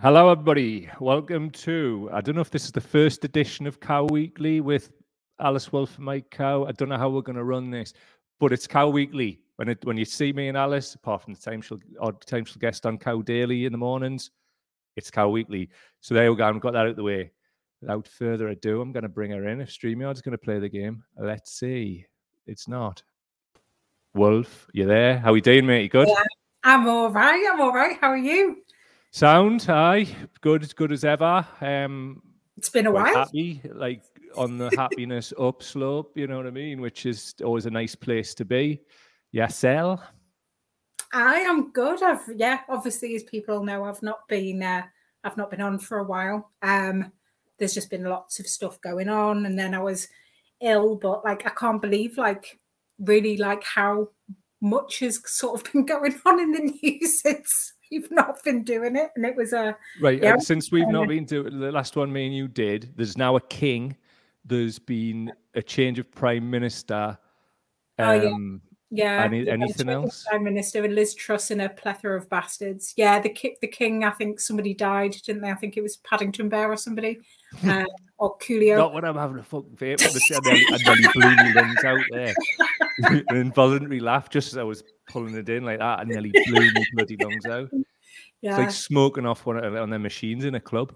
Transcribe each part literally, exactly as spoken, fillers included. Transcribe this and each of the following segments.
Hello, everybody. Welcome to, I don't know if this is the first edition of Cow Weekly with Alice Wolf and Mike Cow. I don't know how we're going to run this, but it's Cow Weekly. When it, when you see me and Alice, apart from the time she'll, odd time she'll guest on Cow Daily in the mornings, it's Cow Weekly. So there we go. I've got that out of the way. Without further ado, I'm going to bring her in. If StreamYard's going to play the game, let's see. It's not. Wolf, you there? How you doing, mate? You good? Yeah, I'm all right. I'm all right. How are you? Sound, aye, good, as good as ever. Um, it's been a while. Happy, like on the happiness up slope, you know what I mean? Which is always a nice place to be. Yourself? I am good. I've yeah, obviously, as people know, I've not been uh, I've not been on for a while. Um, there's just been lots of stuff going on, and then I was ill, but like I can't believe like really like how much has sort of been going on in the news since you've not been doing it. And it was a right yeah, since we've not been doing the last one me and you did, there's now a king, there's been a change of prime minister. Um oh, yeah. Yeah, any, anything else? Prime Minister and Liz Truss and a plethora of bastards. Yeah, the ki- the king. I think somebody died, didn't they? I think it was Paddington Bear or somebody, um, or Coolio. Not when I'm having a fucking vape. I nearly, I nearly blew my lungs out there. An involuntary laugh, just as I was pulling it in like that. I nearly blew my bloody lungs out. Yeah. It's like smoking off one on their machines in a club.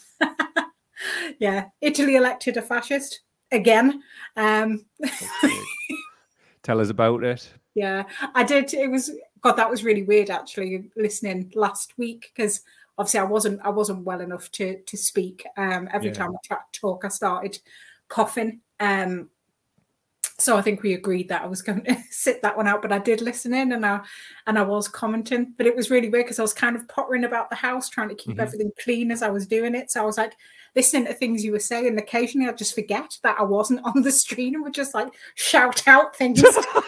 Yeah, Italy elected a fascist again. Um, Tell us about it. Yeah, I did. It was God. That was really weird, actually, listening last week because obviously I wasn't. I wasn't well enough to to speak. Um, every yeah. time I tried to talk, I started coughing. Um, so I think we agreed that I was going to sit that one out. But I did listen in, and I and I was commenting. But it was really weird because I was kind of pottering about the house, trying to keep mm-hmm. everything clean as I was doing it. So I was like listening to things you were saying, and occasionally I'd just forget that I wasn't on the screen and would just like shout out things.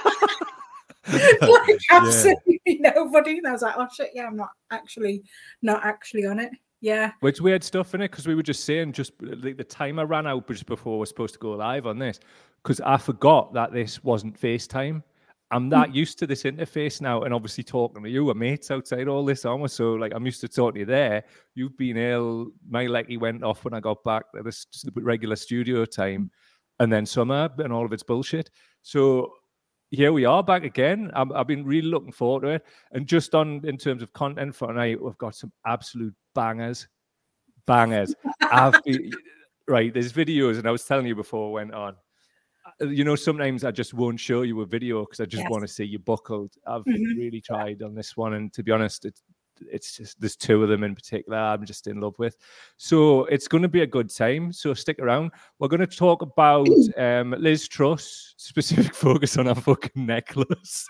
Like absolutely yeah. nobody. And I was like, oh shit, yeah, I'm not actually not actually on it. Yeah. Which weird stuff in it, because we were just saying just like the timer ran out just before we're supposed to go live on this. Because I forgot that this wasn't FaceTime. I'm that mm. used to this interface now, and obviously talking to you, we're mates outside all this almost. So like I'm used to talking to you there. You've been ill. My leggy went off when I got back to this regular studio time, and then summer and all of its bullshit. So here we are back again. I'm, I've been really looking forward to it. And just on in terms of content for tonight, we've got some absolute bangers, bangers. I've been, right. There's videos, and I was telling you before I went on. You know, sometimes I just won't show you a video because I just yes. want to see you buckled. I've mm-hmm. really tried on this one, and to be honest, it's it's just there's two of them in particular I'm just in love with. So it's going to be a good time. So stick around. We're going to talk about um, Liz Truss, specific focus on her fucking necklace.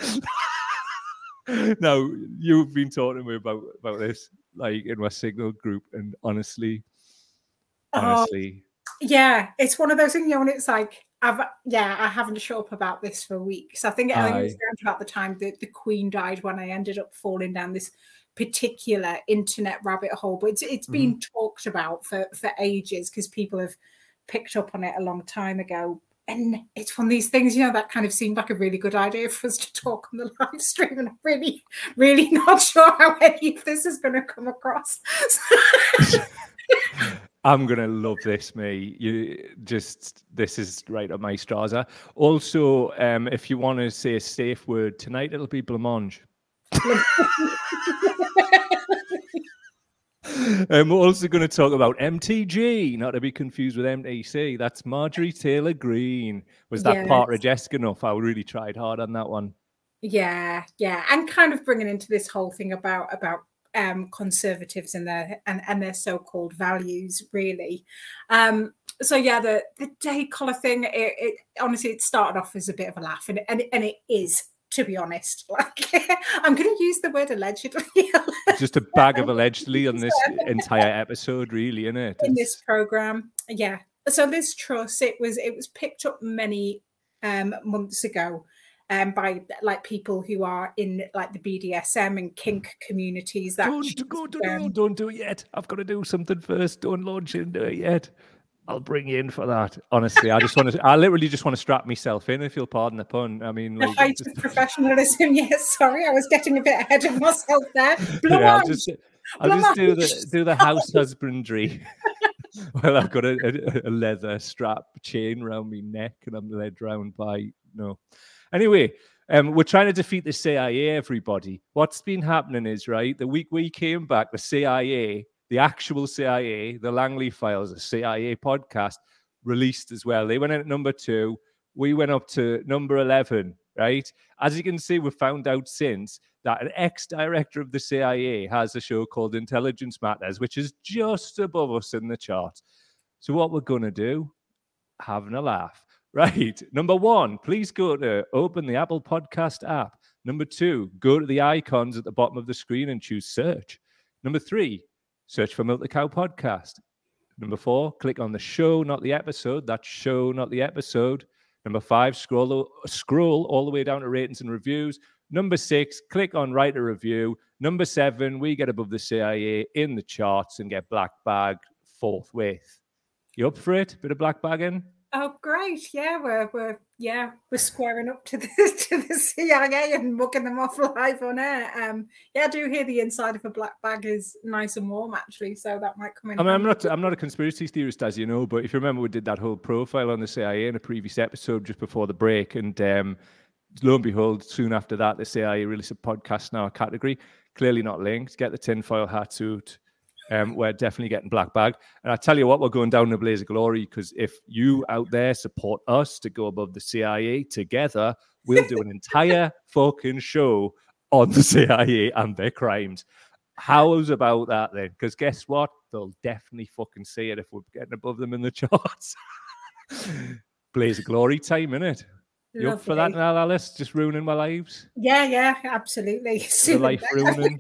Now you've been talking to me about about this, like in my Signal group, and honestly, honestly, oh, yeah, it's one of those things. You know, and it's like. I've, yeah, I haven't shut up about this for weeks. I think, I think it was around about the time that the Queen died when I ended up falling down this particular internet rabbit hole. But it's it's been mm-hmm. talked about for, for ages because people have picked up on it a long time ago. And it's one of these things, you know, that kind of seemed like a really good idea for us to talk on the live stream. And I'm really, really not sure how any of this is going to come across. I'm gonna love this, mate. You just this is right up my straza. Also, um, if you want to say a safe word tonight, it'll be blancmange. um, we're also going to talk about M T G, not to be confused with M T C. That's Marjorie Taylor Greene. Was that yes. partridge-esque enough? I really tried hard on that one. Yeah, yeah, and kind of bringing into this whole thing about about. Um, conservatives and their and, and their so-called values, really. Um, so yeah, the the day collar thing. It, it honestly, it started off as a bit of a laugh, and and, and it is, to be honest. Like I'm going to use the word allegedly. Just a bag of allegedly on this entire episode, really, isn't it? In this program, yeah. So Liz Truss, it was it was picked up many um, months ago. Um, by like people who are in like the B D S M and kink communities. That don't go, don't, um, don't do it yet. I've got to do something first. Don't launch into it yet. I'll bring you in for that. Honestly, I just want to. I literally just want to strap myself in. If you'll pardon the pun. I mean, like, the height just... of professionalism. Yes, sorry, I was getting a bit ahead of myself there. Yeah, I'll just, I'll just do the do the house husbandry. Well, I've got a, a, a leather strap chain around my neck, and I'm led round by no. Anyway, um, we're trying to defeat the C I A. Everybody, what's been happening is right. The week we came back, the C I A, the actual C I A, the Langley Files, a C I A podcast, released as well. They went in at number two. We went up to number eleven. Right, as you can see, we've found out since that an ex-director of the C I A has a show called Intelligence Matters, which is just above us in the charts. So what we're going to do, having a laugh. Right, number one, please go to open the Apple Podcast app. Number two, go to the icons at the bottom of the screen and choose search. Number three, search for Milk the Cow Podcast. Number four, click on the show, not the episode. That's show, not the episode. Number five, scroll, scroll all the way down to ratings and reviews. Number six, click on write a review. Number seven, we get above the C I A in the charts and get black bag forthwith. You up for it? Bit of black bagging? Oh, great! Yeah, we're we're yeah we're squaring up to the to the C I A and mugging them off live on air. Um, yeah, I do hear the inside of a black bag is nice and warm actually, so that might come in. I mean, I'm not I'm not a conspiracy theorist, as you know, but if you remember, we did that whole profile on the C I A in a previous episode just before the break, and um, lo and behold, soon after that, the C I A released a podcast now, a category clearly not linked. Get the tinfoil hat suit. Um, we're definitely getting black bag. And I tell you what, we're going down in a blaze of glory, because if you out there support us to go above the C I A together, we'll do an entire fucking show on the C I A and their crimes. How's about that then? Because guess what? They'll definitely fucking see it if we're getting above them in the charts. Blaze of glory time, innit? You up for that now, Alice? Just ruining my lives? Yeah, yeah, absolutely. The life ruining.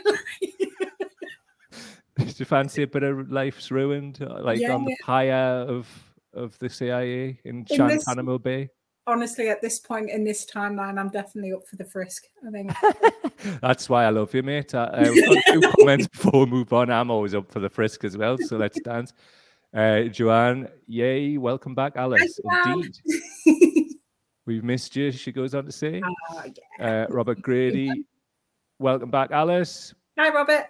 Do you fancy a bit of life's ruined, like yeah, on the yeah. pyre of of the C I A in, in Guantanamo Bay? Honestly, at this point in this timeline, I'm definitely up for the frisk, I think. That's why I love you, mate. Uh, we've got two comments before we move on. I'm always up for the frisk as well, so let's dance. Uh, Joanne, yay, welcome back, Alice. Hi, indeed. We've missed you, she goes on to say. Uh, yeah. uh, Robert Grady, welcome back, Alice. Hi, Robert.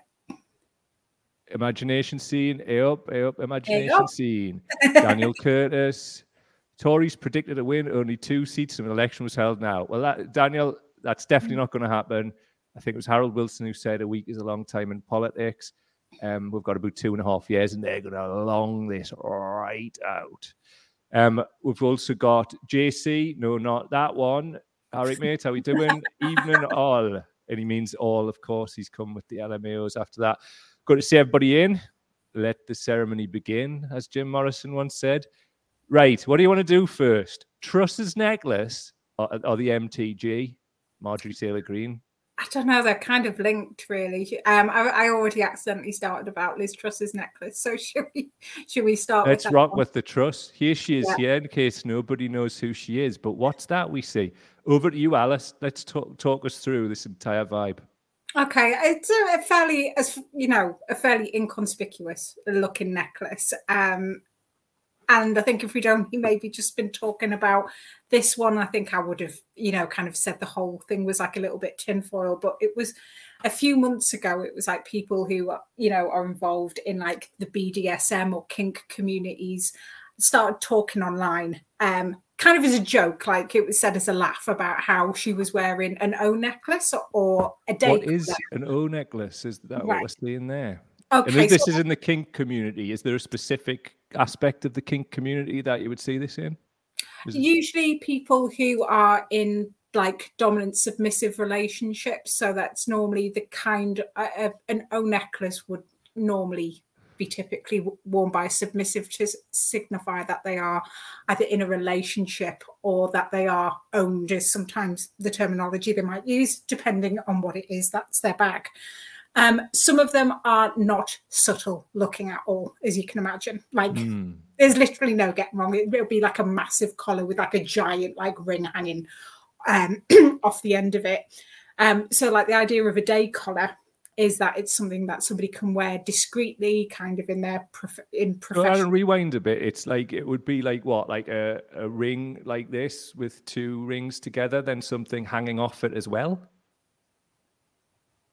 Imagination scene, A up, A up, imagination A up. Scene. Daniel Curtis. Tories predicted a win, only two seats, and an election was held now. Well, that, Daniel, that's definitely not going to happen. I think it was Harold Wilson who said a week is a long time in politics. Um, we've got about two and a half years, and they're going to long this right out. Um, we've also got J C. No, not that one. All right, mate, how we doing? Evening all. And he means all, of course. He's come with the L M A Os after that. Good to see everybody in. Let the ceremony begin, as Jim Morrison once said. Right, what do you want to do first? Truss's necklace or, or the M T G? Marjorie Taylor Greene? I don't know. They're kind of linked, really. Um, I, I already accidentally started about Liz Truss's necklace. So should we, should we start Let's with rock one? with the Truss. Here she is yeah. here, in case nobody knows who she is. But what's that we see? Over to you, Alice. Let's talk, talk us through this entire vibe. Okay, it's a, a fairly, as you know, a fairly inconspicuous looking necklace. Um, and I think if we'd only maybe just been talking about this one, I think I would have, you know, kind of said the whole thing was like a little bit tinfoil. But it was a few months ago, it was like people who, you know, are involved in like the B D S M or kink communities started talking online. Um, kind of as a joke, like it was said as a laugh about how she was wearing an O necklace or a day. What is an O necklace? Is that right. what we're seeing there? Okay, and this so, is in the kink community. Is there a specific aspect of the kink community that you would see this in? Is usually it... people who are in like dominant submissive relationships. So that's normally the kind uh, an O necklace would normally be typically worn by a submissive to signify that they are either in a relationship or that they are owned is sometimes the terminology they might use, depending on what it is that's their bag. Um, some of them are not subtle looking at all, as you can imagine. Like mm. there's literally no getting wrong. It, it'll be like a massive collar with like a giant like ring hanging um, off the end of it. Um, so like the idea of a day collar is that it's something that somebody can wear discreetly, kind of in their prof- in profession. Well, and rewind a bit. It's like it would be like what, like a, a ring like this with two rings together, then something hanging off it as well.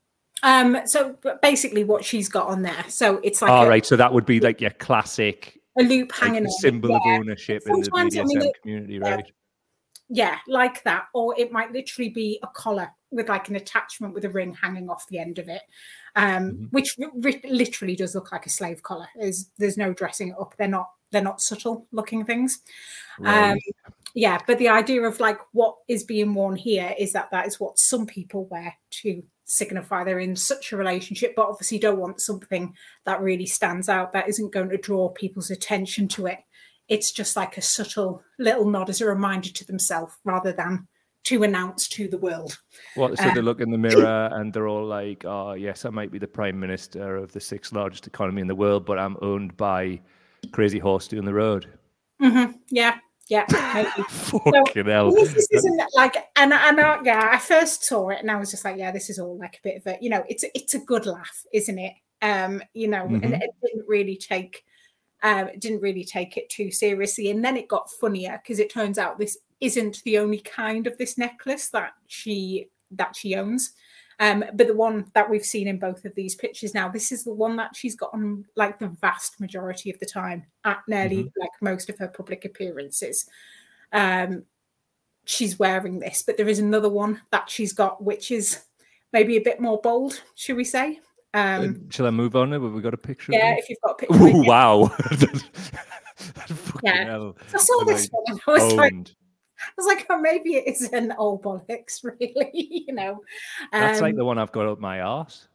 Um, so basically, what she's got on there. So it's like. All a, right, so that would be like your classic. A loop Like hanging the on symbol it, of yeah. ownership in the Sometimes, B D S I M mean, it- community, yeah. right? Yeah, like that. Or it might literally be a collar with like an attachment with a ring hanging off the end of it, um, Mhm. which r- literally does look like a slave collar. There's, there's no dressing it up. They're not they're not subtle looking things. Right. Um, yeah, but the idea of like what is being worn here is that that is what some people wear to signify they're in such a relationship, but obviously don't want something that really stands out, that isn't going to draw people's attention to it. It's just like a subtle little nod as a reminder to themselves rather than to announce to the world. Well, so Um, they look in the mirror and they're all like, oh, yes, I might be the prime minister of the sixth largest economy in the world, but I'm owned by Crazy Horse doing the road. Mm-hmm. Yeah, yeah. Fucking so, hell. This, this isn't like, and, and I, yeah, I first saw it and I was just like, yeah, this is all like a bit of a, you know, it's it's a good laugh, isn't it? Um, you know, mm-hmm. and it didn't really take, um, it didn't really take it too seriously. And then it got funnier because it turns out this isn't the only kind of this necklace that she that she owns. Um, but the one that we've seen in both of these pictures now, this is the one that she's got on like the vast majority of the time at nearly mm-hmm. like most of her public appearances. Um, she's wearing this, but there is another one that she's got, which is maybe a bit more bold, should we say? Um, uh, shall I move on? Have we got a picture? Yeah, of if you've got a picture. Ooh, wow. Yeah. Hell. I saw I'm this like, one and I was owned. like, I was like, oh, maybe it is an old bollocks, really, you know. Um, That's like the one I've got up my arse.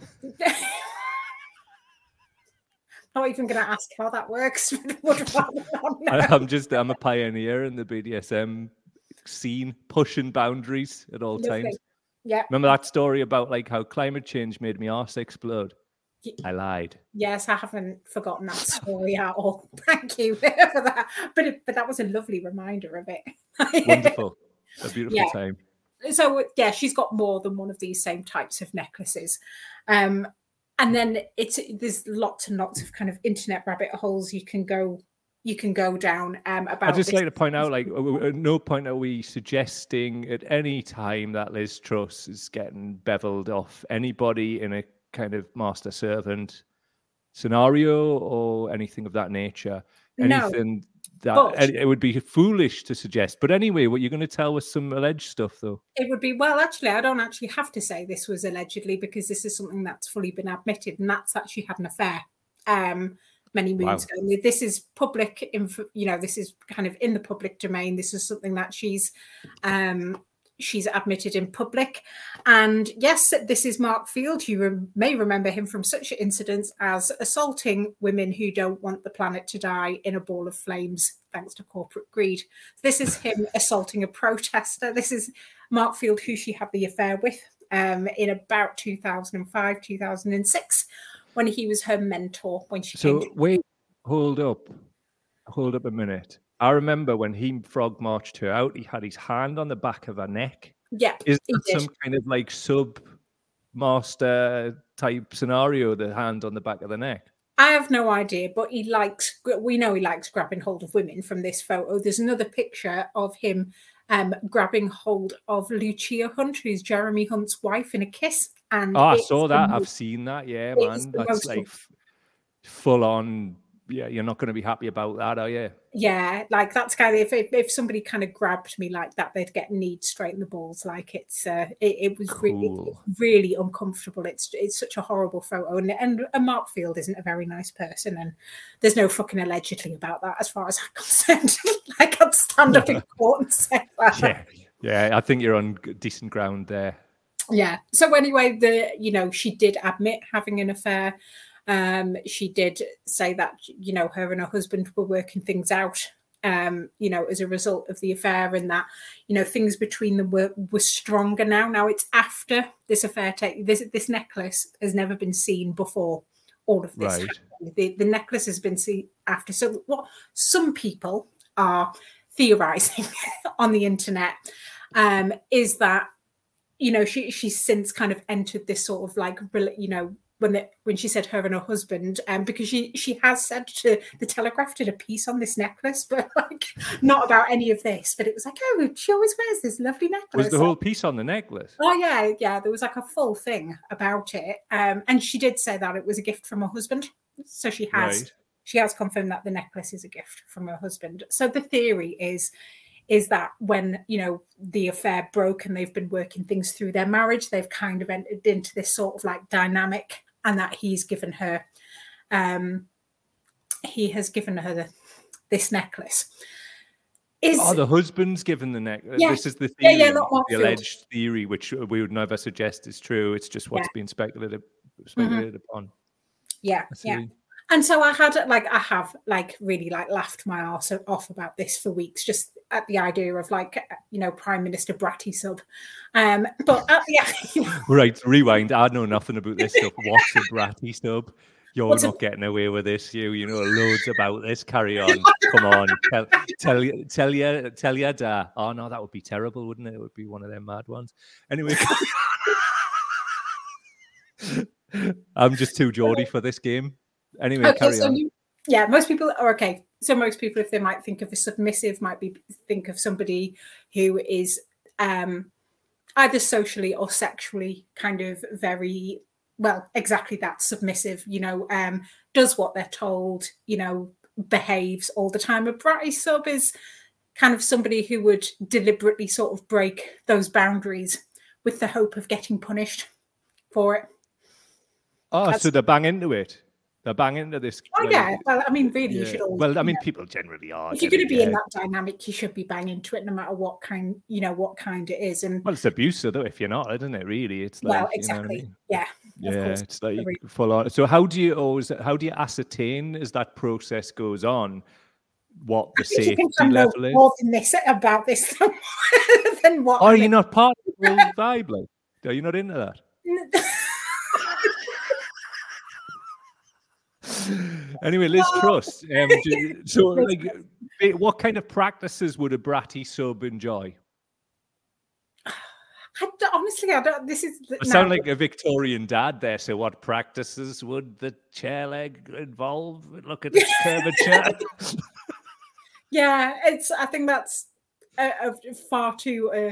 Not even going to ask how that works. I'm just, I'm a pioneer in the B D S M scene, pushing boundaries at all Lovely. times. Yeah. Remember that story about like how climate change made me arse explode? I lied. Yes, I haven't forgotten that story at all. Thank you for that. But it, but that was a lovely reminder of it. Wonderful. A beautiful yeah. time. So yeah, she's got more than one of these same types of necklaces. Um, and then it's there's lots and lots of kind of internet rabbit holes you can go you can go down um, about. I'd just this. like to point out, like, at no point are we suggesting at any time that Liz Truss is getting beveled off anybody in a kind of master servant scenario or anything of that nature. Anything no, that but, it would be foolish to suggest. But anyway, what you're going to tell us some alleged stuff, though. It would be, well, actually, I don't actually have to say this was allegedly because this is something that's fully been admitted, and that's that she had an affair um, many moons wow. ago. This is public, info, you know, this is kind of in the public domain. This is something that she's um, she's admitted in public. And yes, this is Mark Field. You re- may remember him from such incidents as assaulting women who don't want the planet to die in a ball of flames, thanks to corporate greed. This is him assaulting a protester. This is Mark Field, who she had the affair with um, in about two thousand five, two thousand six, when he was her mentor. When she so came to- wait, hold up, hold up a minute. I remember when he frog marched her out, he had his hand on the back of her neck. Yeah. Is that some kind of like sub master type scenario, the hand on the back of the neck? I have no idea, but he likes, we know he likes grabbing hold of women from this photo. There's another picture of him um, grabbing hold of Lucia Hunt, who's Jeremy Hunt's wife, in a kiss. And oh, I saw that. Most, I've seen that. Yeah, man. That's like f- full on. Yeah, you're not going to be happy about that, are you? Yeah, like that's kind of if, if if somebody kind of grabbed me like that, they'd get kneed straight in the balls. Like it's uh, it, it was cool. really, really uncomfortable. It's it's such a horrible photo, and and, and Mark Field isn't a very nice person, and there's no fucking allegedly about that as far as I'm concerned. Like I'd stand up in court and say that. Yeah, yeah, I think you're on decent ground there. Yeah. So anyway, the you know she did admit having an affair. Um, she did say that, you know, her and her husband were working things out, um, you know, as a result of the affair, and that, you know, things between them were, were stronger now. Now it's after this affair. Take this this necklace has never been seen before. All of this, right. the, the necklace has been seen after. So what some people are theorizing on the internet um, is that, you know, she she's since kind of entered this sort of like, you know, when the, when she said her and her husband, um, because she she has said to the Telegraph did a piece on this necklace, but like not about any of this. But it was like, oh, she always wears this lovely necklace. Was the whole piece on the necklace? Oh yeah, yeah. There was like a full thing about it, um, and she did say that it was a gift from her husband. So she has Right. she has confirmed that the necklace is a gift from her husband. So the theory is. is that when, you know, the affair broke and they've been working things through their marriage, they've kind of entered into this sort of like dynamic, and that he's given her, um, he has given her the, this necklace. Is, oh, the husband's given the necklace. Yeah, this is the theory, yeah, yeah, the alleged theory, which we would never suggest is true. It's just what's yeah. been speculated, speculated mm-hmm. upon. Yeah, yeah. And so I had like I have like really like laughed my arse off about this for weeks, just at the idea of like, you know, Prime Minister Bratty Sub. Um, but uh, yeah, you know. Right, rewind. I know nothing about this stuff. What's a Bratty Sub? You're What's not a... getting away with this. You, you know loads about this. Carry on. Come on. Tell, tell you, tell you, tell your dad. Oh no, that would be terrible, wouldn't it? It would be one of them mad ones. Anyway. I'm just too Geordie for this game. Anyway, okay, carry so on. You, yeah, most people are okay. So most people, if they might think of a submissive, might be think of somebody who is um, either socially or sexually kind of very, well, exactly that, submissive, you know, um, does what they're told, you know, behaves all the time. A Bratty Sub is kind of somebody who would deliberately sort of break those boundaries with the hope of getting punished for it. Oh, That's, so they bang into it. They're banging into this. Oh like, yeah, well, I mean, really, yeah. you should always. Well, I mean, you know, people generally are. If you're going to be yeah. in that dynamic, you should be banging into it, no matter what kind, you know, what kind it is. And well, it's abusive though. If you're not, isn't it? Really, it's like well, exactly. You know what I mean? Yeah. Yeah. Yeah, it's like full on. So, how do you always? How do you ascertain as that process goes on what the safety level is? More than this about this than what. Are you not part of the whole vibe? Like, are you not into that? Anyway, Liz Truss. Um, do, so, like, what kind of practices would a Bratty Sub enjoy? I don't, honestly, I don't. This is. I sound like a Victorian dad there. So, what practices would the chair leg involve? Look at its curvature. Yeah, it's. I think that's a, a far too uh,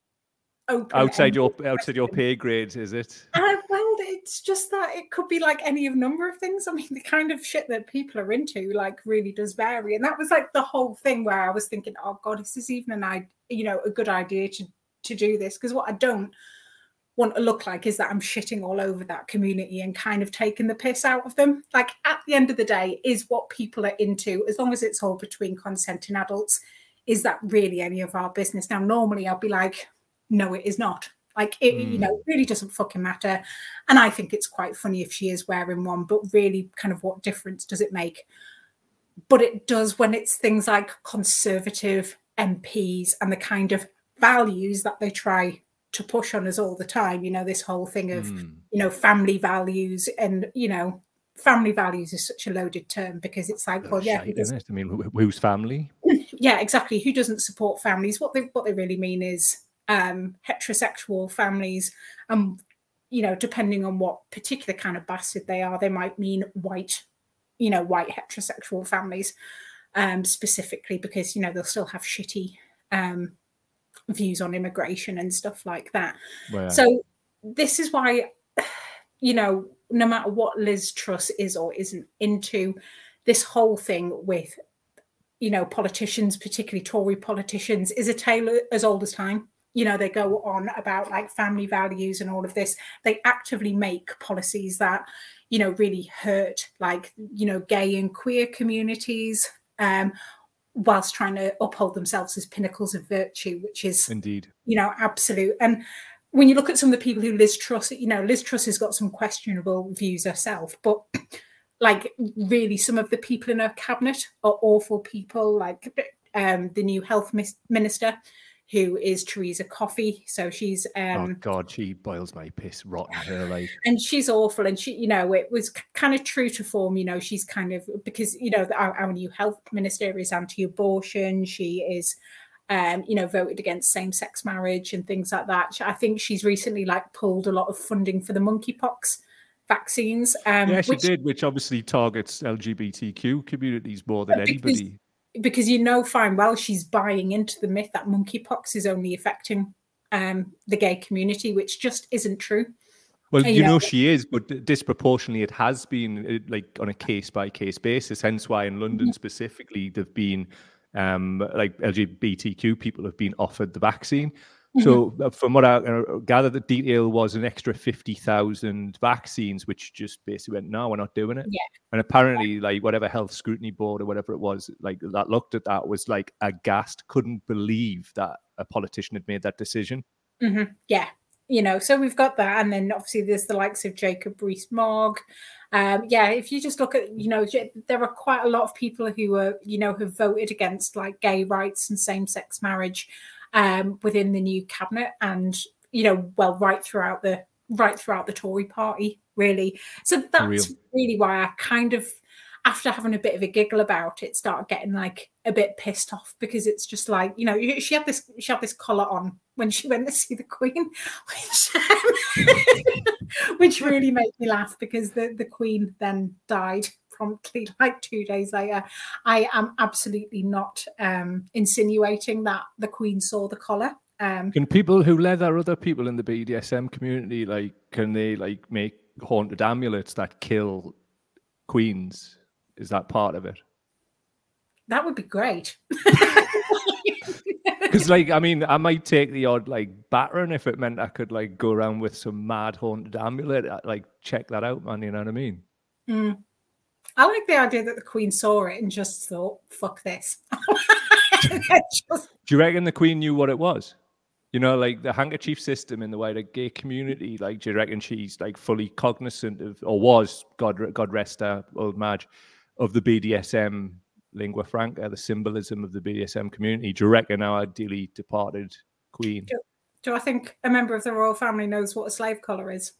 open. Outside your outside your pay grade, is it? Uh, well, it's just that it could be like any of number of things. I mean, the kind of shit that people are into, like, really does vary. And that was like the whole thing where I was thinking, oh God, is this even an idea? You know, a good idea to to do this? Because what I don't want to look like is that I'm shitting all over that community and kind of taking the piss out of them. Like, at the end of the day, is what people are into, as long as it's all between consenting adults, is that really any of our business? Now, normally I'll be like, no, it is not. Like, it, mm. you know, it really doesn't fucking matter. And I think it's quite funny if she is wearing one, but really kind of what difference does it make? But it does when it's things like Conservative M Ps and the kind of values that they try to push on us all the time. You know, this whole thing of, mm. you know, family values, and, you know, family values is such a loaded term because it's like, well, yeah. Shite, isn't it? I mean, whose family? Yeah, exactly. Who doesn't support families? What they what they really mean is um, heterosexual families. Um, you know, depending on what particular kind of bastard they are, they might mean white, you know, white heterosexual families um, specifically, because, you know, they'll still have shitty um, views on immigration and stuff like that. Well, yeah. So this is why, you know, no matter what Liz Truss is or isn't into, this whole thing with, you know, politicians, particularly Tory politicians, is a tale as old as time. You know, they go on about like family values and all of this. They actively make policies that, you know, really hurt, like, you know, gay and queer communities, um, whilst trying to uphold themselves as pinnacles of virtue, which is indeed, you know, absolute. And when you look at some of the people who Liz Truss, you know, Liz Truss has got some questionable views herself, but like really some of the people in her cabinet are awful people, like um, the new health minister, who is Theresa Coffey. So she's um oh god, she boils my piss, rotten her like, and she's awful. And she, you know, it was kind of true to form. You know, she's kind of, because, you know, our, our new health minister is anti-abortion. She is, um, you know, voted against same-sex marriage and things like that. I think she's recently like pulled a lot of funding for the monkeypox vaccines. Um, yeah, she which, did, which obviously targets L G B T Q communities more than because, anybody. Because you know fine well she's buying into the myth that monkeypox is only affecting um, the gay community, which just isn't true. Well, you, you know, know she is, but disproportionately it has been like on a case by case basis. Hence why in London mm-hmm. specifically, there've been um, like L G B T Q people have been offered the vaccine. Mm-hmm. So from what I uh, gather, the detail was an extra fifty thousand vaccines, which just basically went, no, we're not doing it. Yeah. And apparently, like whatever health scrutiny board or whatever it was, like that looked at that was like aghast, couldn't believe that a politician had made that decision. Mm-hmm. Yeah. You know, so we've got that. And then obviously there's the likes of Jacob Rees-Mogg. Um, yeah, if you just look at, you know, there are quite a lot of people who are, you know, have voted against like gay rights and same-sex marriage um, within the new cabinet and, you know, well, right throughout the right throughout the Tory party, really. So that's really why I kind of, after having a bit of a giggle about it, started getting like a bit pissed off, because it's just like, you know, she had this she had this collar on when she went to see the Queen, which, um, which really made me laugh, because the, the Queen then died promptly like two days later. I am absolutely not um, insinuating that the Queen saw the collar. Um, can people who leather other people in the B D S M community, like, can they like make haunted amulets that kill queens? Is that part of it? That would be great. Because, like, I mean, I might take the odd, like, battering if it meant I could, like, go around with some mad haunted amulet. Like, check that out, man. You know what I mean? Mm. I like the idea that the Queen saw it and just thought, fuck this. just... Do you reckon the Queen knew what it was? You know, like the handkerchief system in the wider gay community, like, do you reckon she's, like, fully cognizant of, or was, God, God rest her, old Madge, of the B D S M lingua franca, the symbolism of the B D S M community? Do you reckon our dearly departed Queen? Do, do I think a member of the royal family knows what a slave collar is?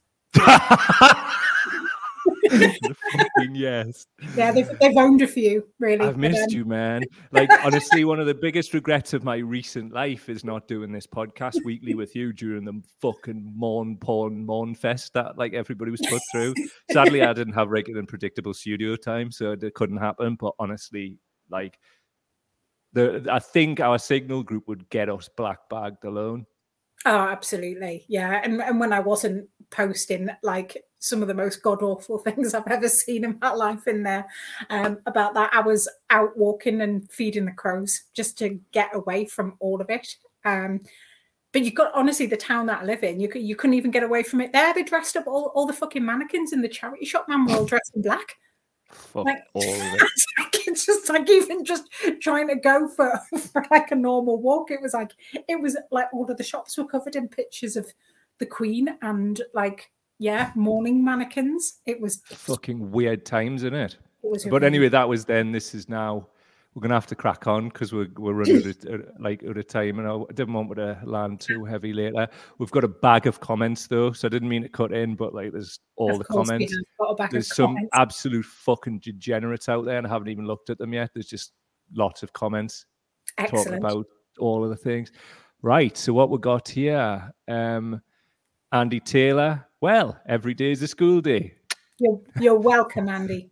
Fucking yes. Yeah, they've, they've owned a few, really. I've missed um... you, man. Like, honestly, one of the biggest regrets of my recent life is not doing this podcast weekly with you during the fucking mourn porn mourn fest that like everybody was put through. Sadly, I didn't have regular and predictable studio time, so it couldn't happen. But honestly, like, the I think our signal group would get us black bagged alone. Oh, absolutely. Yeah. And, and when I wasn't posting like some of the most god-awful things I've ever seen in my life in there um, about that, I was out walking and feeding the crows just to get away from all of it. Um, but you've got, honestly, the town that I live in, you, could, you couldn't even get away from it there. They dressed up all, all the fucking mannequins in the charity shop, man, were all dressed in black. Fuck like, all of it. It's just like, even just trying to go for, for like a normal walk, it was like, it was like all of the shops were covered in pictures of the Queen and like, yeah, mourning mannequins. It was fucking weird times, isn't it? It was but anyway, that was then. This is now. We're gonna have to crack on because we're we're running out of, like out of time, and I didn't want to land too heavy later. We've got a bag of comments though, so I didn't mean to cut in, but like there's all of the comments. There's some comments. absolute fucking degenerates out there, and I haven't even looked at them yet. There's just lots of comments Excellent. talking about all of the things. Right. So what we got here, um, Andy Taylor. Well, every day is a school day. You're you're welcome, Andy.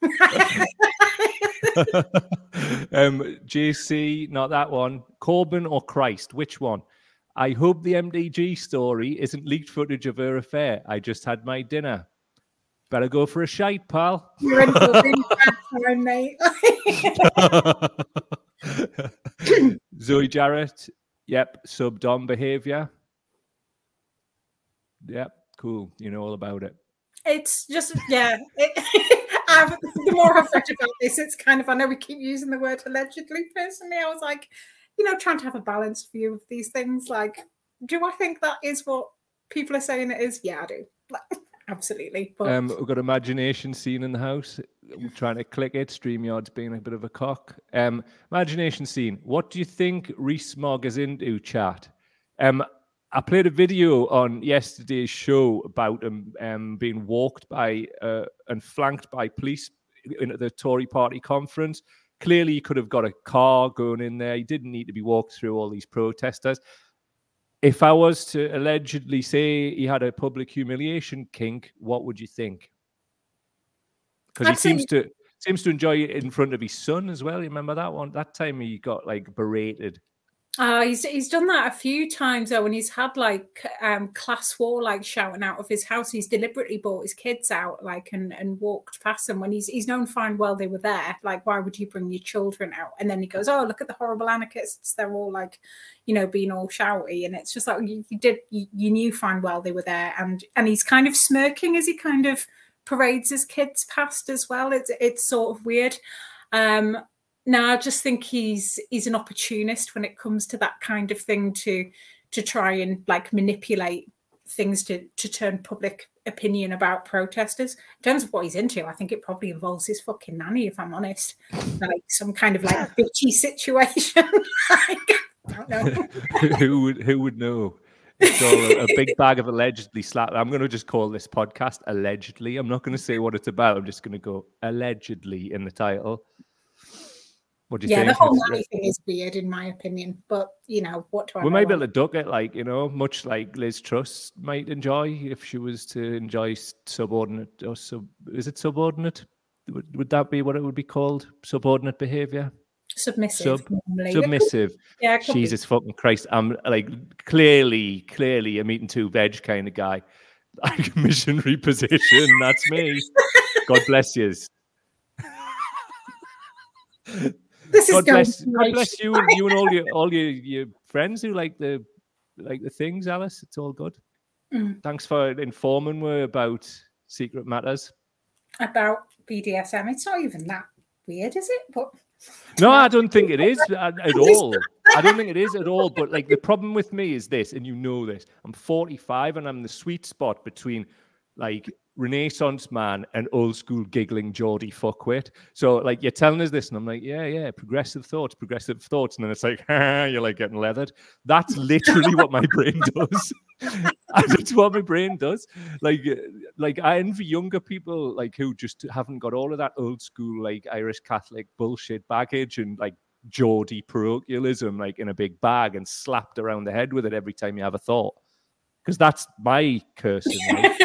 um, J C, not that one. Corbyn or Christ, which one? I hope the M D G story isn't leaked footage of her affair. I just had my dinner. Better go for a shite, pal. You're in for a really bad time, mate. Zoe Jarrett, yep, sub-dom behaviour. Yep, cool. You know all about it. It's just, yeah. It, I've, the more I've read about this, it's kind of, I know we keep using the word allegedly. Personally, I was like, you know, trying to have a balanced view of these things. Like, do I think that is what people are saying it is? Yeah, I do. Like, absolutely. But... Um, we've got imagination scene in the house. I'm trying to click it. StreamYard's being a bit of a cock. Um, imagination scene. What do you think Rees-Mogg is into, chat? Um, I played a video on yesterday's show about him um, being walked by uh, and flanked by police in the Tory party conference. Clearly, he could have got a car going in there. He didn't need to be walked through all these protesters. If I was to allegedly say he had a public humiliation kink, what would you think? because he seems to seems to enjoy it in front of his son as well. You remember that one? That time he got like berated. Uh, he's he's done that a few times though, when he's had like um, class war like shouting out of his house. He's deliberately brought his kids out like and, and walked past them when he's he's known fine well they were there. Like, why would you bring your children out? And then he goes, oh, look at the horrible anarchists. They're all like, you know, being all shouty. And it's just like you, you did you, you knew fine well they were there. And and he's kind of smirking as he kind of parades his kids past as well. It's it's sort of weird. Um, No, I just think he's he's an opportunist when it comes to that kind of thing, to to try and like manipulate things to to turn public opinion about protesters. In terms of what he's into, I think it probably involves his fucking nanny, if I'm honest. Like some kind of like bitchy situation. Like, I don't know. who would who would know? It's all a, a big bag of allegedly slap. I'm going to just call this podcast Allegedly. I'm not going to say what it's about. I'm just going to go allegedly in the title. What do you yeah, think? the whole nanny thing is weird, in my opinion. But you know, what do I? We know might be able to duck it, like you know, much like Liz Truss might enjoy if she was to enjoy subordinate or sub. Is it subordinate? Would, would that be what it would be called? Subordinate behavior. Submissive. Sub, submissive. Yeah. Jesus fucking Christ! I'm like clearly, clearly a meat and two veg kind of guy. Like missionary position. That's me. God bless yous. This God is bless, God bless you and you and all your all your, your friends who like the like the things, Alice. It's all good. Mm. Thanks for informing me about secret matters. About B D S M. It's not even that weird, is it? But no, I don't think it is at, at all. I don't think it is at all. But like the problem with me is this, and you know this. I'm forty-five and I'm the sweet spot between like Renaissance man and old school giggling Geordie fuckwit. So like you're telling us this and I'm like, yeah, yeah, progressive thoughts, progressive thoughts. And then it's like, you're like getting leathered. That's literally what my brain does. That's what my brain does. Like, like I envy younger people like who just haven't got all of that old school like Irish Catholic bullshit baggage and like Geordie parochialism like in a big bag and slapped around the head with it every time you have a thought. Because that's my curse in life.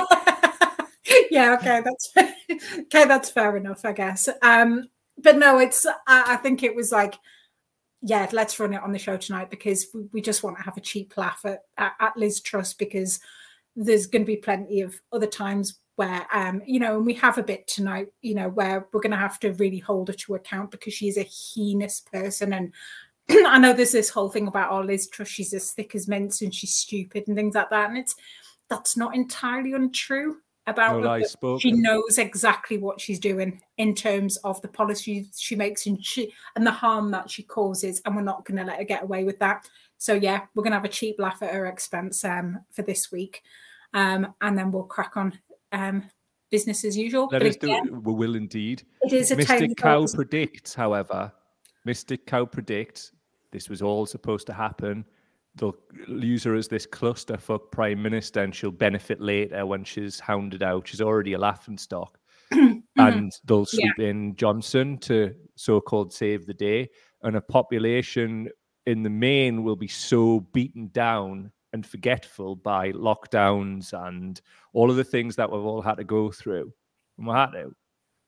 Yeah, okay, that's okay. That's fair enough, I guess. Um, but no, it's. I, I think it was like, yeah, let's run it on the show tonight because we, we just want to have a cheap laugh at, at, at Liz Truss because there's going to be plenty of other times where, um, you know, and we have a bit tonight, you know, where we're going to have to really hold her to account because she's a heinous person. And I know there's this whole thing about, oh, Liz Truss, she's as thick as mince and she's stupid and things like that. And it's that's not entirely untrue. About no her, she knows exactly what she's doing in terms of the policies she makes and she and the harm that she causes, and we're not going to let her get away with that. So yeah, we're going to have a cheap laugh at her expense um, for this week, um, and then we'll crack on um, business as usual. Let but us again, do it. We will indeed. It is a Mystic Cow predicts, however, Mystic Cow predicts this was all supposed to happen. They'll use her as this clusterfuck prime minister and she'll benefit later when she's hounded out. She's already a laughingstock. And they'll swoop yeah. in Johnson to so-called save the day. And a population in the main will be so beaten down and forgetful by lockdowns and all of the things that we've all had to go through. And we had to.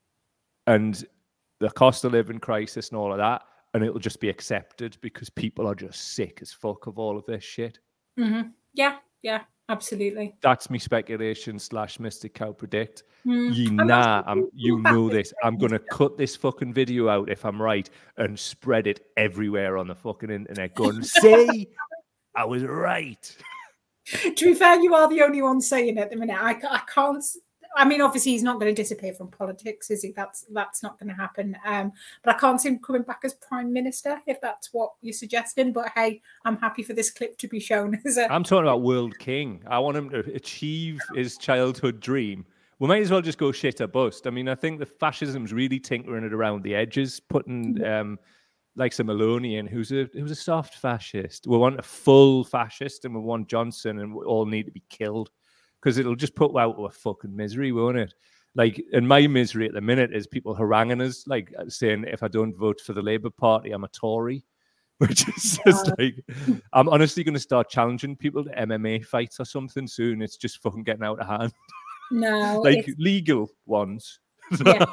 And the cost of living crisis and all of that. And it'll just be accepted because people are just sick as fuck of all of this shit. Mm-hmm. Yeah, yeah, absolutely. That's me speculation slash Mystic Cow predict. Mm. Ye nah, I'm, you know this. I'm going to cut this fucking video out if I'm right and spread it everywhere on the fucking internet going, see, I was right. To be fair, you are the only one saying it at the minute. I, I can't... I mean, obviously, he's not going to disappear from politics, is he? That's that's not going to happen. Um, but I can't see him coming back as prime minister, if that's what you're suggesting. But hey, I'm happy for this clip to be shown. As a... I'm talking about world king. I want him to achieve his childhood dream. We might as well just go shit or bust. I mean, I think the fascism's really tinkering it around the edges, putting um, like some Maloney in, who's a who's a soft fascist. We want a full fascist, and we want Johnson, and we all need to be killed. Because it'll just put out to a fucking misery, won't it? Like, and my misery at the minute is people haranguing us, like saying, if I don't vote for the Labour Party, I'm a Tory. Which is just like, I'm honestly going to start challenging people to M M A fights or something soon. It's just fucking getting out of hand. No. Like, legal ones. Yeah.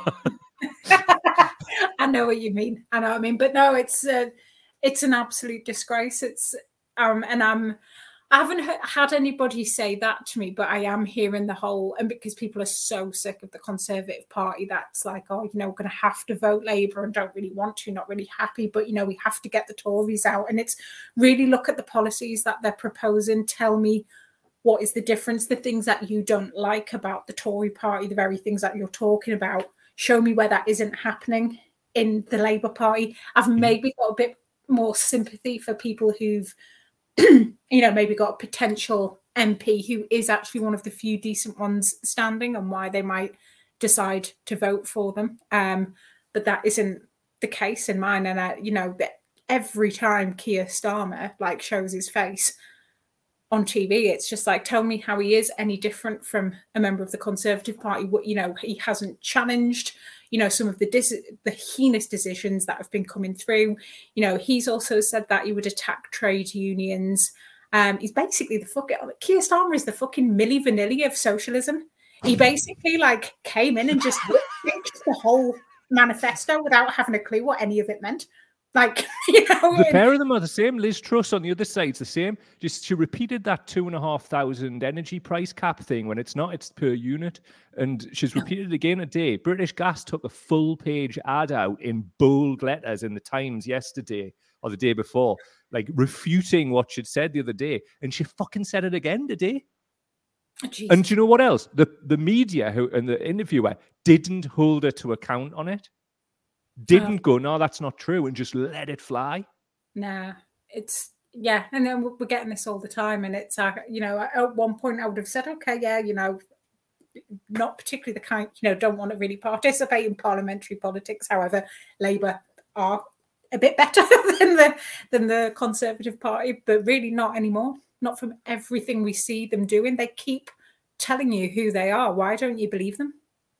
I know what you mean. I know what I mean. But no, it's uh, it's an absolute disgrace. It's um, and I'm I haven't he- had anybody say that to me, but I am hearing the whole, and because people are so sick of the Conservative Party, that's like, oh, you know, we're going to have to vote Labour and don't really want to, not really happy, but, you know, we have to get the Tories out. And it's really look at the policies that they're proposing. Tell me what is the difference, the things that you don't like about the Tory Party, the very things that you're talking about. Show me where that isn't happening in the Labour Party. I've maybe got a bit more sympathy for people who've, you know, maybe got a potential M P who is actually one of the few decent ones standing, and why they might decide to vote for them. Um, but that isn't the case in mine. And, uh, you know, every time Keir Starmer, like, shows his face on T V, it's just like, tell me how he is any different from a member of the Conservative Party. You know, he hasn't challenged, you know, some of the dis- the heinous decisions that have been coming through. You know, he's also said that he would attack trade unions. Um, he's basically the fucking Keir Starmer is the fucking Milli Vanilli of socialism. He basically like came in and just fixed the whole manifesto without having a clue what any of it meant. Like, you know, the pair of them are the same. Liz Truss on the other side's the same. Just she repeated that two and a half thousand energy price cap thing when it's not, it's per unit. And she's repeated it again today. British Gas took a full page ad out in bold letters in the Times yesterday or the day before, like refuting what she'd said the other day. And she fucking said it again today. Jesus. And do you know what else? The the media who and the interviewer didn't hold her to account on it. Didn't oh. go, no, that's not true, and just let it fly. Nah, it's, yeah. And then we're getting this all the time. And it's, uh, you know, at one point I would have said, okay, yeah, you know, not particularly the kind, you know, don't want to really participate in parliamentary politics. However, Labour are a bit better than the than the Conservative Party, but really not anymore. Not from everything we see them doing. They keep telling you who they are. Why don't you believe them?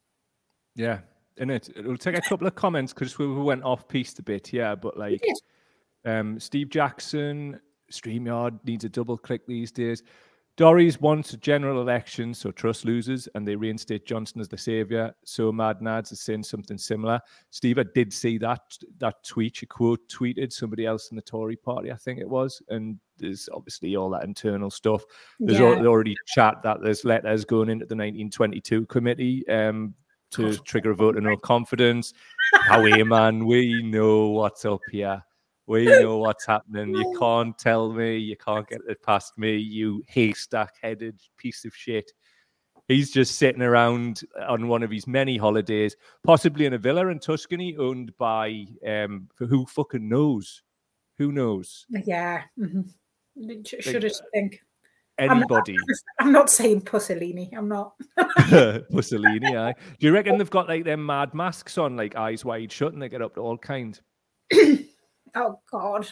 Yeah. In it, it'll take a couple of comments because we went off piece a bit, yeah. But like, um, Steve Jackson, StreamYard needs a double click these days. Dorries wants a general election, so Truss loses, and they reinstate Johnson as the saviour. So Mad Nads is saying something similar. Steve, I did see that that tweet. You quote tweeted somebody else in the Tory party, I think it was, and there's obviously all that internal stuff. There's yeah. already chat that there's letters going into the nineteen twenty-two committee. Um, to trigger a vote of no confidence. Howie, man, we know what's up here. We know what's happening. You can't tell me. You can't get it past me, you haystack-headed piece of shit. He's just sitting around on one of his many holidays, possibly in a villa in Tuscany owned by, um, who fucking knows? Who knows? Yeah. Mm-hmm. Should have think. Anybody. I'm not, I'm not saying Pussolini. I'm not. Pussolini, aye. Do you reckon they've got like them mad masks on, like eyes wide shut, and they get up to all kinds? Oh, God.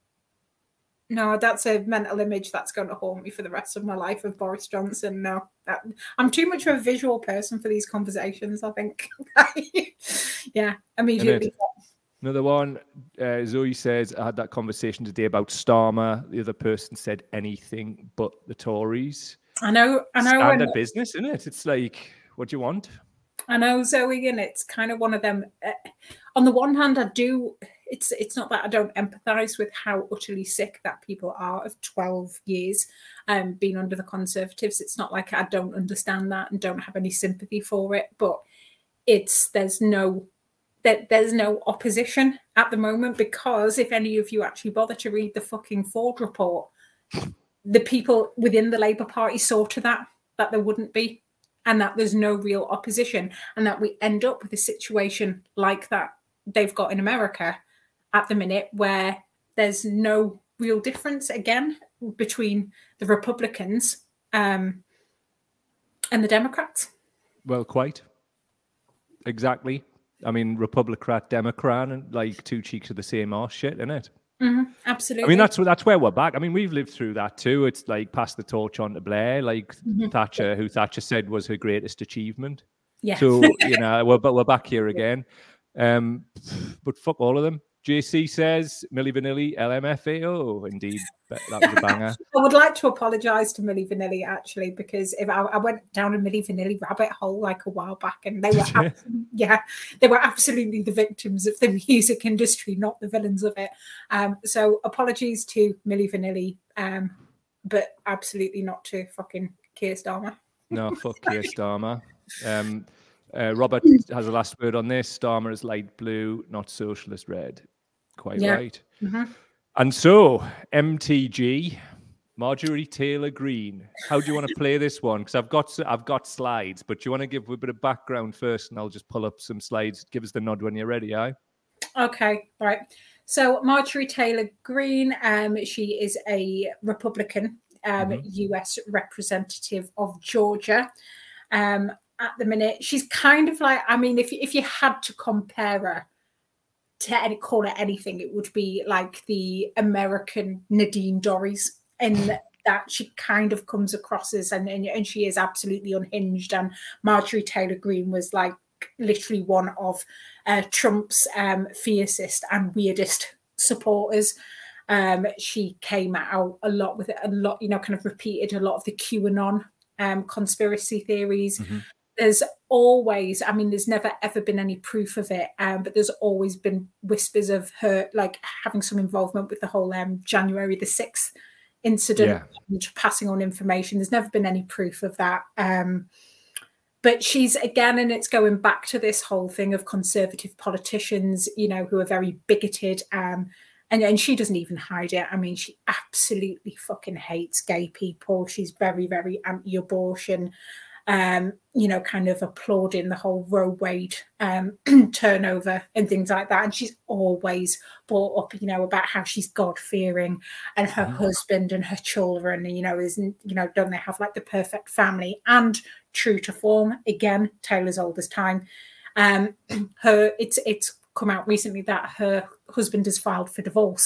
No, that's a mental image that's going to haunt me for the rest of my life of Boris Johnson. No, that, I'm too much of a visual person for these conversations, I think. Yeah, immediately. Another one, uh, Zoe says, I had that conversation today about Starmer. The other person said anything but the Tories. I know. I know. Standard when, business, isn't it? It's like, what do you want? I know, Zoe, and it's kind of one of them. Uh, on the one hand, I do, it's it's not that I don't empathise with how utterly sick that people are of twelve years um, being under the Conservatives. It's not like I don't understand that and don't have any sympathy for it, but it's, there's no, that there's no opposition at the moment, because if any of you actually bother to read the fucking Ford report, the people within the Labour Party saw to that, that there wouldn't be, and that there's no real opposition, and that we end up with a situation like that they've got in America at the minute, where there's no real difference again between the Republicans um, and the Democrats. Well, quite. Exactly. I mean, Republican, Democrat, and like two cheeks of the same arse shit, isn't it? Mm-hmm, absolutely. I mean, that's that's where we're back. I mean, we've lived through that too. It's like pass the torch on to Blair, like mm-hmm. Thatcher, who Thatcher said was her greatest achievement. Yeah. So, you know, we're, but we're back here again. Um, but fuck all of them. J C says, Milli Vanilli, L M F A O. Indeed, that was a banger. I would like to apologise to Milli Vanilli, actually, because if I, I went down a Milli Vanilli rabbit hole like a while back, and they were, absolutely, yeah, they were absolutely the victims of the music industry, not the villains of it. Um, so apologies to Milli Vanilli, um, but absolutely not to fucking Keir Starmer. No, fuck Keir Starmer. Um, uh, Robert has a last word on this. Starmer is light blue, not socialist red. Quite yeah. right. Mm-hmm. And so, M T G, Marjorie Taylor Greene. How do you want to play this one? Because I've got I've got slides, but do you want to give a bit of background first, and I'll just pull up some slides. Give us the nod when you're ready, aye? Okay, right. So Marjorie Taylor Greene, um, she is a Republican, um, mm-hmm. U S representative of Georgia. Um, at the minute, she's kind of like, I mean, if if you had to compare her to any, call it anything, it would be like the American Nadine Dorries, in that she kind of comes across as, and, and, and she is absolutely unhinged. And Marjorie Taylor Greene was like literally one of uh, Trump's um, fiercest and weirdest supporters. Um, she came out a lot with it, a lot, you know, kind of repeated a lot of the QAnon um, conspiracy theories. Mm-hmm. There's always, I mean, there's never ever been any proof of it, um, but there's always been whispers of her like having some involvement with the whole um, January the sixth incident, yeah. and passing on information. There's never been any proof of that. Um, but she's, again, and it's going back to this whole thing of conservative politicians, you know, who are very bigoted. Um, and, and she doesn't even hide it. I mean, she absolutely fucking hates gay people. She's very, very anti-abortion. Um, you know, kind of applauding the whole Roe Wade um, turnover and things like that. And she's always brought up, you know, about how she's God-fearing and her mm. husband and her children, you know, isn't, you know, don't they have like the perfect family? And true to form, again, Taylor's old as time. Um, her, it's it's come out recently that her husband has filed for divorce.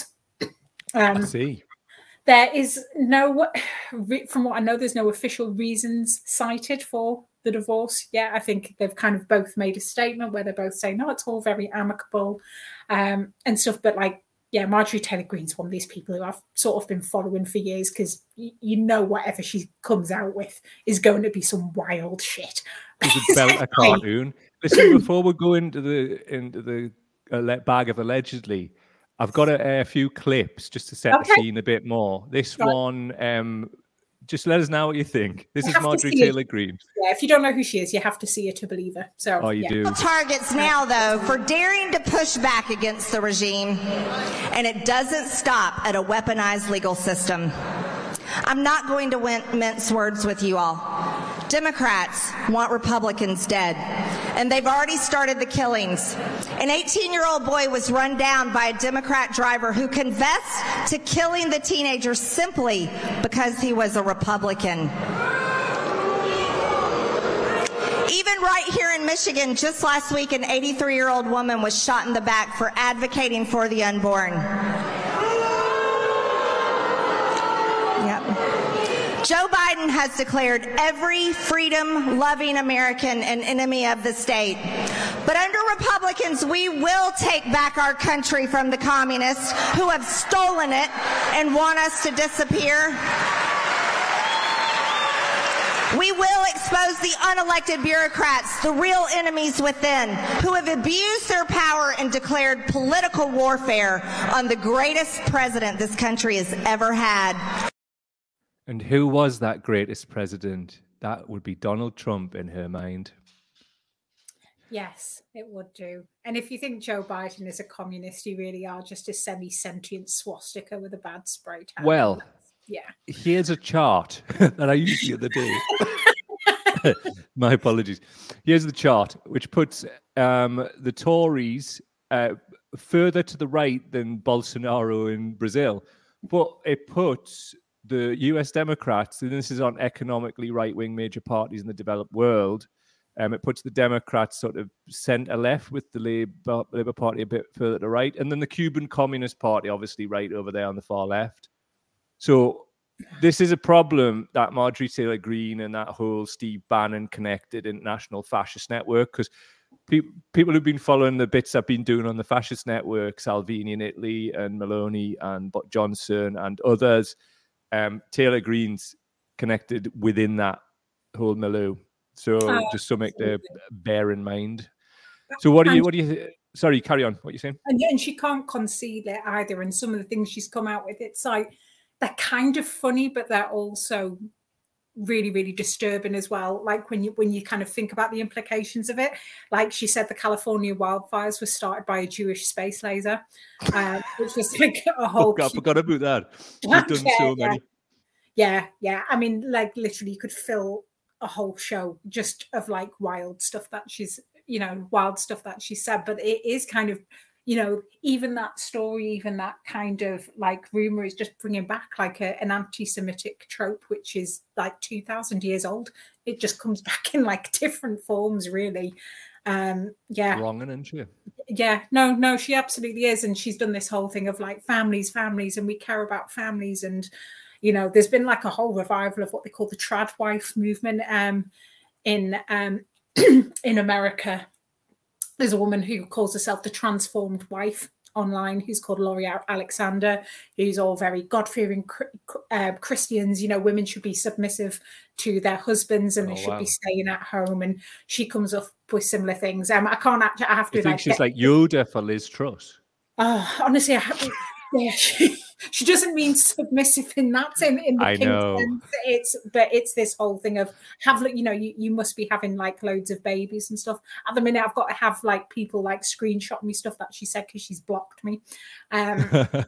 Um, I see. There is no, from what I know, there's no official reasons cited for the divorce yet. I think they've kind of both made a statement where they're both saying, no, it's all very amicable um, and stuff. But like, yeah, Marjorie Taylor Greene's one of these people who I've sort of been following for years because y- you know whatever she comes out with is going to be some wild shit. It's a, a cartoon. Listen, before we go into the into the uh, bag of allegedly, I've got a, a few clips just to set okay. the scene a bit more. This right. one, um, just let us know what you think. This you is Marjorie Taylor Greene. Yeah, if you don't know who she is, you have to see her to believe her. So, oh, you yeah. do. Targets now, though, for daring to push back against the regime, and it doesn't stop at a weaponized legal system. I'm not going to win- mince words with you all. Democrats want Republicans dead, and they've already started the killings. An eighteen-year-old boy was run down by a Democrat driver who confessed to killing the teenager simply because he was a Republican. Even right here in Michigan, just last week, an eighty-three-year-old woman was shot in the back for advocating for the unborn. Yep. Joe Biden has declared every freedom-loving American an enemy of the state. But under Republicans, we will take back our country from the communists who have stolen it and want us to disappear. We will expose the unelected bureaucrats, the real enemies within, who have abused their power and declared political warfare on the greatest president this country has ever had. And who was that greatest president? That would be Donald Trump in her mind. Yes, it would do. And if you think Joe Biden is a communist, you really are just a semi-sentient swastika with a bad spray tan. Well, yeah. Here's a chart that I used the other day. My apologies. Here's the chart, which puts um, the Tories uh, further to the right than Bolsonaro in Brazil. But it puts the U S Democrats, and this is on economically right-wing major parties in the developed world, um, it puts the Democrats sort of centre-left with the Labour, Labour Party a bit further to right, and then the Cuban Communist Party, obviously right over there on the far left. So this is a problem that Marjorie Taylor Greene and that whole Steve Bannon-connected international fascist network, because pe- people who've been following the bits I've been doing on the fascist network, Salvini in Italy and Maloney and Johnson and others, um, Taylor Greene's connected within that whole milieu. So Oh, just something to absolutely. bear in mind. So what do you, And- what do you, sorry, carry on. What are you saying? And, and she can't conceal it either. And some of the things she's come out with, it's like they're kind of funny, but they're also really, really disturbing as well. Like when you when you kind of think about the implications of it. Like she said, the California wildfires were started by a Jewish space laser, uh, which was like a whole. Oh, God, I forgot about that. She's done yeah, so yeah. many. Yeah, yeah. I mean, like literally, you could fill a whole show just of like wild stuff that she's, you know, wild stuff that she said. But it is kind of, you know, even that story, even that kind of like rumor is just bringing back like a, an anti-Semitic trope, which is like two thousand years old. It just comes back in like different forms, really. Um, yeah. Wrong, isn't she? Yeah, no, no, she absolutely is. And she's done this whole thing of like families, families, and we care about families. And, you know, there's been like a whole revival of what they call the trad wife movement um, in um, in America. There's a woman who calls herself the transformed wife online, who's called Laurie Alexander, who's all very God-fearing uh, Christians. You know, women should be submissive to their husbands and Oh, they should wow. be staying at home. And she comes up with similar things. Um, I can't actually, I have to I think like, she's get, like Yoda for Liz Truss. Oh, honestly, I have, yeah, she, she doesn't mean submissive in that in, in the I King know. sense. It's but it's this whole thing of have you know you, you must be having like loads of babies and stuff. At the minute, I've got to have like people like screenshot me stuff that she said because she's blocked me. Um,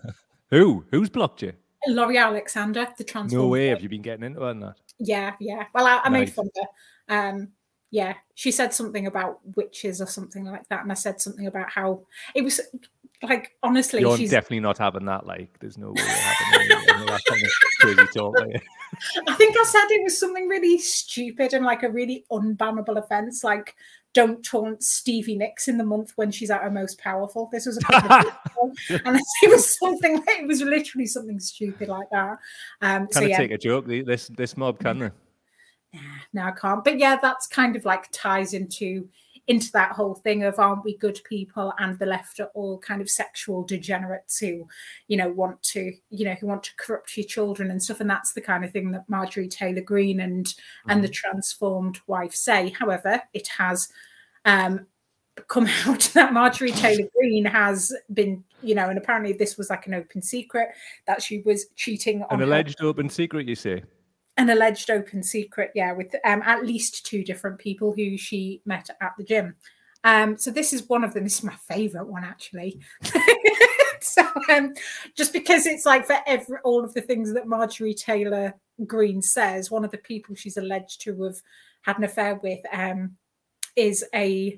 Who? Who's blocked you? Laurie Alexander, the transformer. No way. Have you been getting into it on that? Yeah, yeah. Well, I, I made Nice. fun of her. Um, yeah, she said something about witches or something like that, and I said something about how it was. Like, honestly, You're she's definitely not having that. Like, there's no way you're having any- any of that kind of crazy talk. Like. I think I said it was something really stupid and like a really unbannable offence, like don't taunt Stevie Nicks in the month when she's at her most powerful. This was a couple of weeks ago, and it was something like, it was literally something stupid like that. Um, Can so I yeah, take a joke? The- This this mob, can they? no, I can't. But yeah, that's kind of like ties into into that whole thing of aren't we good people, and the left are all kind of sexual degenerates who, you know, want to, you know, who want to corrupt your children and stuff. And that's the kind of thing that Marjorie Taylor Greene and mm-hmm. and the transformed wife say. However, it has um, come out that Marjorie Taylor Greene has been, you know, and apparently this was like an open secret that she was cheating on An her- alleged open secret, you say? An alleged open secret, yeah, with um, at least two different people who she met at the gym. Um, so this is one of them. This is my favourite one, actually. so um, just because it's like for every all of the things that Marjorie Taylor Greene says, one of the people she's alleged to have had an affair with um, is a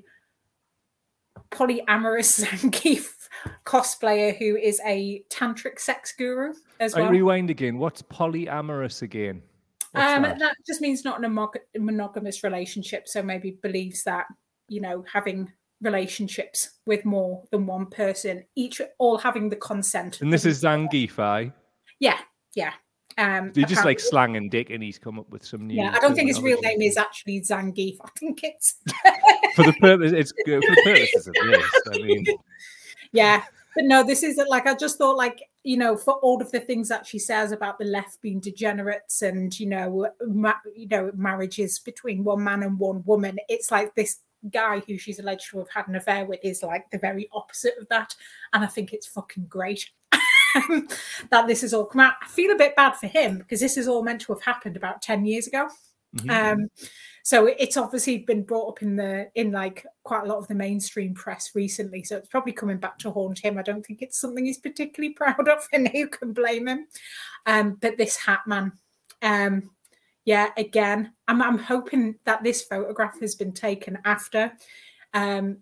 polyamorous Zangief cosplayer who is a tantric sex guru as well. I rewind again. What's polyamorous again? Um, that? that just means not in a monog- monogamous relationship. So maybe believes that, you know, having relationships with more than one person, each all having the consent. And this is Zangief, aye? Yeah, yeah. Um, They just like slang and dick, and he's come up with some new. Yeah, I don't think his real name is actually Zangief. I think it's for the purpose. It's for the purposes of this. I mean, yeah, but no, this isn't like I just thought like. You know, for all of the things that she says about the left being degenerates and, you know, ma- you know, marriages between one man and one woman, it's like this guy who she's alleged to have had an affair with is like the very opposite of that. And I think it's fucking great that this has all come out. I feel a bit bad for him because this is all meant to have happened about ten years ago. Mm-hmm. Um, so it's obviously been brought up in the in like quite a lot of the mainstream press recently. So it's probably coming back to haunt him. I don't think it's something he's particularly proud of, and who can blame him? Um, but this hat man, um, yeah, again, I'm I'm hoping that this photograph has been taken after um,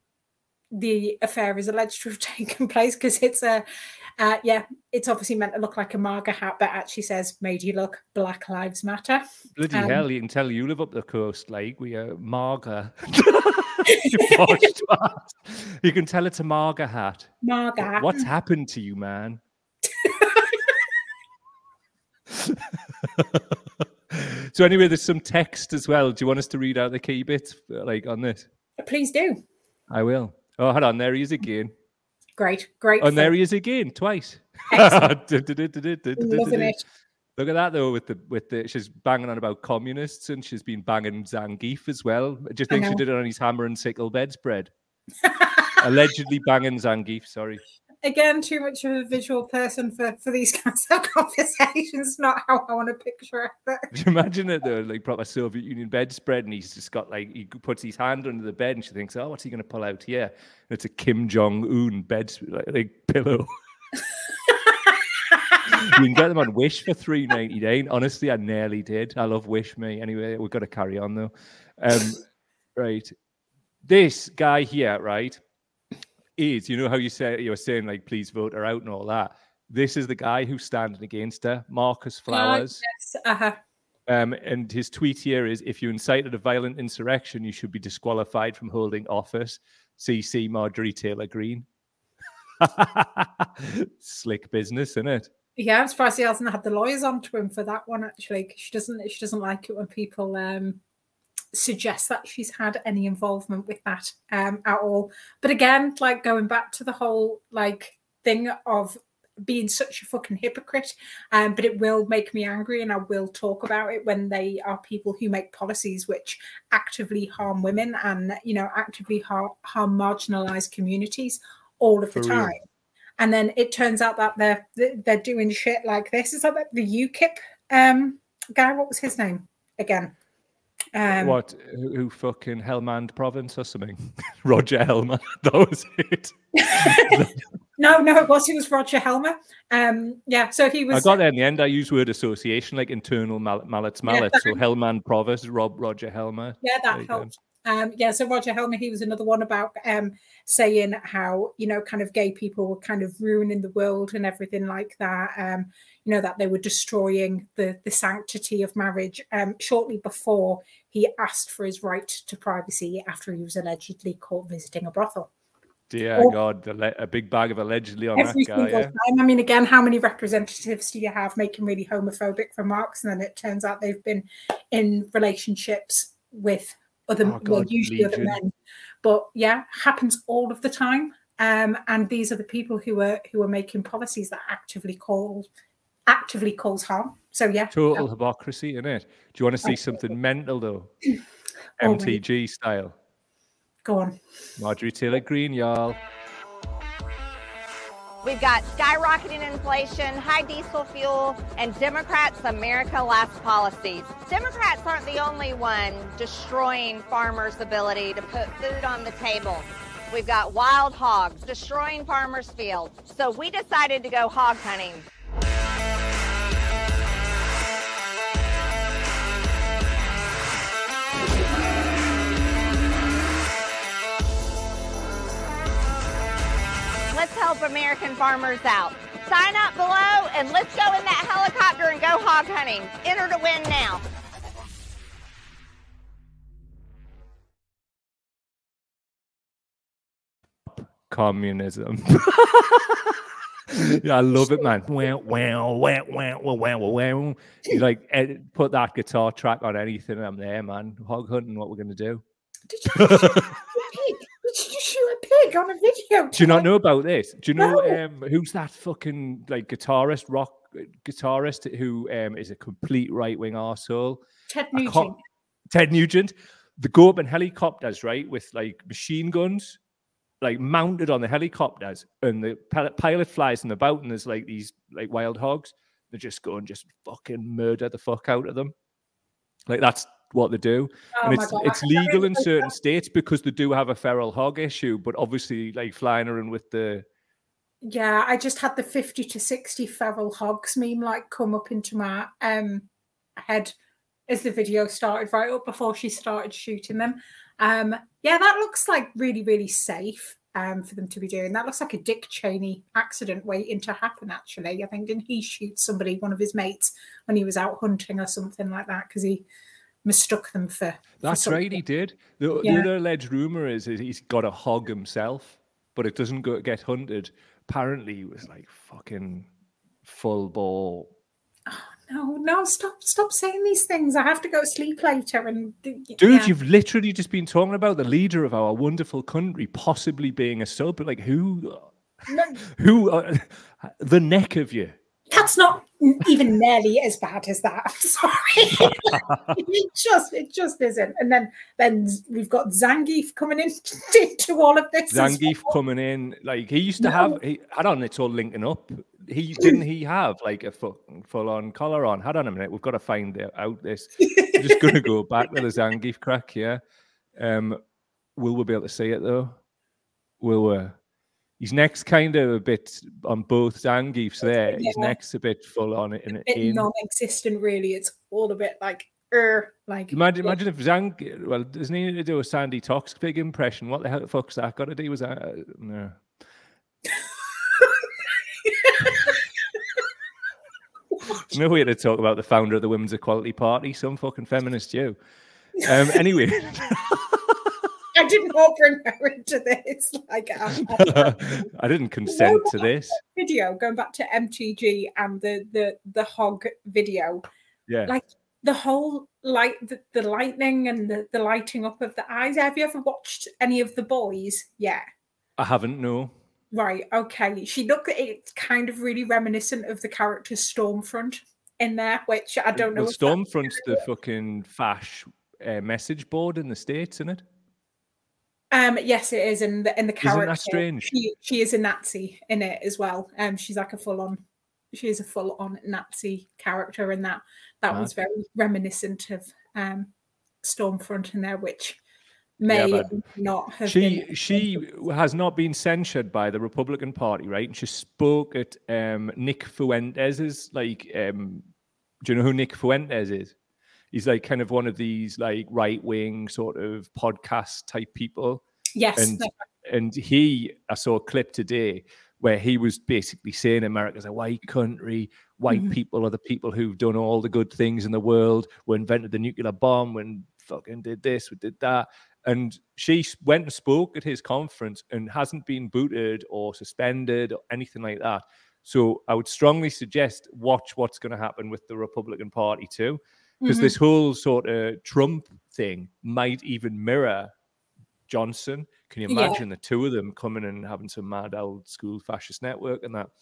the affair is alleged to have taken place because it's a uh, yeah, it's obviously meant to look like a MAGA hat, but actually says made you look Black Lives Matter. Bloody um, hell, you can tell you live up the coast, like we are MAGA. you, you can tell it's a MAGA hat. MAGA. What's happened to you, man? So anyway, there's some text as well. Do you want us to read out the key bits like on this? Please do. I will. Oh, hold on. There he is again. Great, great. And there he is again, twice. Loving it. Look at that though, with the with the she's banging on about communists, and she's been banging Zangief as well. Do you think she did it on his hammer and sickle bedspread? Allegedly banging Zangief. Sorry. Again, too much of a visual person for, for these kinds of conversations. Not how I want to picture it. But... Could you imagine it though, like proper Soviet Union bedspread, and he's just got like he puts his hand under the bed, and she thinks, "Oh, what's he going to pull out here?" And it's a Kim Jong Un bed like, like pillow. You can get them on Wish for three ninety-nine. Honestly, I nearly did. I love Wish Me. Anyway, we've got to carry on though. Um, right, this guy here, right, is you know how you say you were saying like please vote her out and all that. This is the guy who's standing against her, Marcus Flowers. Uh, yes, uh-huh. Um, and his tweet here is: if you incited a violent insurrection, you should be disqualified from holding office. C C Marjorie Taylor Greene. Slick business, isn't it? Yeah, I'm surprised he hasn't had the lawyers on to him for that one actually, because she doesn't she doesn't like it when people um, suggest that she's had any involvement with that um, at all. But again, like going back to the whole like thing of being such a fucking hypocrite, um, but it will make me angry, and I will talk about it when they are people who make policies which actively harm women and you know actively harm, harm marginalized communities all of the For time. real. And then it turns out that they're they're doing shit like this. Is that the U KIP um, guy? What was his name again? Um, what? Who, who fucking Helmand Province or something? Roger Helmer. That was it. no, no, it was. It was Roger Helmer. Um, yeah. So he was. I got there in the end. I used word association, like internal mal- mallets, mallets. Yeah. So Helmand Province, Rob Roger Helmer. Yeah, that helped. Um, yeah, so Roger Helmer, he was another one about um, saying how, you know, kind of gay people were kind of ruining the world and everything like that, um, you know, that they were destroying the, the sanctity of marriage um, shortly before he asked for his right to privacy after he was allegedly caught visiting a brothel. Dear or, God, le- a big bag of allegedly on that guy. Yeah? Time. I mean, again, how many representatives do you have making really homophobic remarks? And then it turns out they've been in relationships with other, oh God, well, usually Legion. Other men, but yeah, happens all of the time. Um, and these are the people who are who are making policies that actively call actively cause harm. So yeah, total yeah. hypocrisy, isn't it? Do you want to see something mental though? M T G style. Go on, Marjorie Taylor Greene, y'all. We've got skyrocketing inflation, high diesel fuel, and Democrats' America Last policies. Democrats aren't the only one destroying farmers' ability to put food on the table. We've got wild hogs destroying farmers' fields. So we decided to go hog hunting. Let's help American farmers out. Sign up below and let's go in that helicopter and go hog hunting. Enter to win now. Communism. Yeah, I love it, man. Wow, wow, wow, wow, wow, wow. You like ed- put that guitar track on anything, I'm there, man. Hog hunting, what we're gonna do? Did you shoot a pig? Did you shoot a pig on a video? Do you not know about this? Do you know no. um, who's that fucking like guitarist, rock guitarist who um, is a complete right wing arsehole? Ted Nugent. Ted Nugent. They go up in helicopters, right, with like machine guns, like mounted on the helicopters, and the pilot flies them about, and there's like these like wild hogs. They just go and just fucking murder the fuck out of them. Like that's what they do. Oh and it's God. it's legal in certain states because they do have a feral hog issue, but obviously like flying around with the yeah, I just had the fifty to sixty feral hogs meme like come up into my um head as the video started, right up before she started shooting them. Um yeah, that looks like really, really safe um for them to be doing. That looks like a Dick Cheney accident waiting to happen, actually. I think didn't he shoot somebody, one of his mates, when he was out hunting or something like that, because he mistook them for. That's for right, he did. The, yeah. the other alleged rumor is, is he's got a hog himself, but it doesn't go get hunted. Apparently, he was like fucking full ball. Oh, No, no, stop, stop saying these things. I have to go to sleep later. And dude, yeah. you've literally just been talking about the leader of our wonderful country possibly being a sub. Like who, No, who, uh, the neck of you. that's not even nearly as bad as that. I'm sorry. it just, it just isn't. And then, then we've got Zangief coming in into all of this. as Zangief well. coming in, like he used to No. have. He, hold on, it's all linking up. He didn't he have like a full, full on collar on? Hold on a minute, we've got to find it out. This I'm just gonna go back to the Zangief crack here. Um, will we be able to see it though? Will we? His neck's kind of a bit on both Zangief's there. His Yeah. neck's a bit full on in A bit in. non-existent, really. It's all a bit like, er, like. Imagine, imagine if Zang, well, doesn't he need to do a Sandy Toxic impression? What the hell the fuck's that got to do with that? Uh, no. No way to talk about the founder of the Women's Equality Party. Some fucking feminist, you. Um, anyway. I did not bring her into this. Like, I, I didn't consent to this. Video going back to M T G and the the the hog video. Yeah. Like the whole light, the, the lightning and the, the lighting up of the eyes. Have you ever watched any of The Boys? Yeah. I haven't, no. Right. Okay. She looked at it kind of really reminiscent of the character Stormfront in there, which I don't know. Well, if that- Stormfront's the fucking fash uh, message board in the States, isn't it? Um, yes, it is, and the in the character, Isn't that strange? she she is a Nazi in it as well. Um, she's like a full on, she is a full on Nazi character, and that that Mad. was very reminiscent of um Stormfront in there, which may Yeah, but not have She been. she has not been censured by the Republican Party, right? And she spoke at um, Nick Fuentes's, like, um, do you know who Nick Fuentes is? He's like kind of one of these like right wing sort of podcast type people. Yes, And and he, I saw a clip today where he was basically saying America's a white country, white Mhm. people are the people who've done all the good things in the world, we invented the nuclear bomb, when fucking did this, we did that. And she s- went and spoke at his conference and hasn't been booted or suspended or anything like that. So I would strongly suggest watch what's going to happen with the Republican Party too, because Mhm. this whole sort of Trump thing might even mirror Johnson. Can you Yeah. imagine the two of them coming and having some mad old school fascist network and that?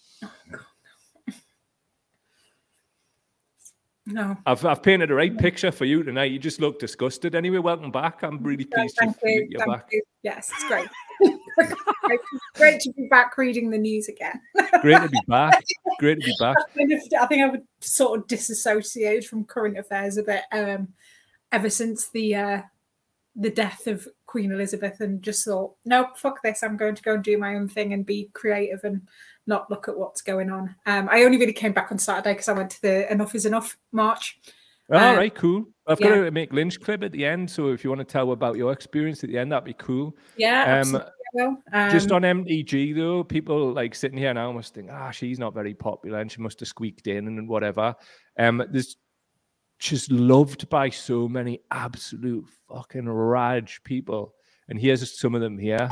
no. I've I've painted the right picture for you tonight. You just look disgusted. Anyway, welcome back. I'm really No, pleased to thank you. you're Thank back. you. Yes, it's great. great. Great to be back reading the news again. Great to be back. Great to be back. I kind of- I think I would sort of disassociate from current affairs a bit um, ever since the uh, the death of Queen Elizabeth, and just thought, no, fuck this. I'm going to go and do my own thing and be creative and not look at what's going on. Um, I only really came back on Saturday because I went to the Enough is Enough march. All Uh, right, cool. I've yeah. got to make Lynch clip at the end, so if you want to tell about your experience at the end, that'd be cool. Yeah, Um, absolutely. I will. Um, Just on M T G though, people like sitting here now must think, ah, she's not very popular and she must have squeaked in and whatever. Um, there's just loved by so many absolute fucking raj people, and here's just some of them here.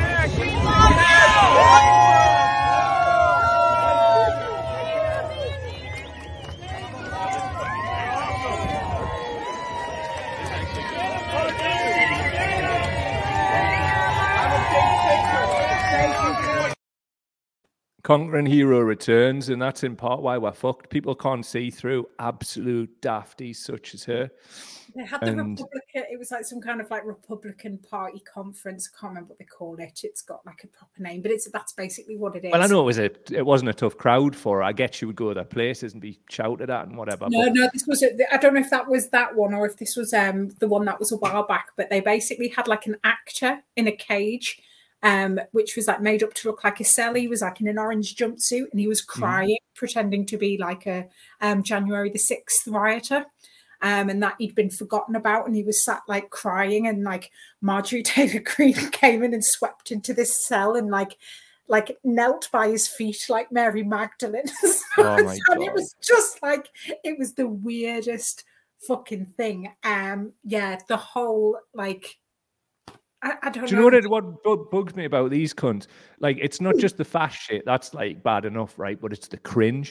Conquering Hero returns, and that's in part why we're fucked. People can't see through absolute dafties such as her. They had the and- Republican, it was like some kind of like Republican Party conference. I can't remember what they call it. It's got like a proper name, but it's that's basically what it is. Well, I know it was a, it wasn't a tough crowd for her. I get she would go to their places and be shouted at and whatever. No, but no, this was. A, I don't know if that was that one or if this was um the one that was a while back. But they basically had like an actor in a cage, um, which was like made up to look like a cell. He was like in an orange jumpsuit and he was crying, pretending to be like a um January the sixth rioter. Um, and that he'd been forgotten about, and he was sat like crying, and like Marjorie Taylor Greene came in and swept into this cell and like like knelt by his feet like Mary Magdalene. So- Oh my and it God. was just like it was the weirdest fucking thing. Um, yeah, the whole like I, I don't do you know. know what, it, what bu- bugs me about these cunts? Like, it's not just the fast shit. That's like bad enough, right? But it's the cringe.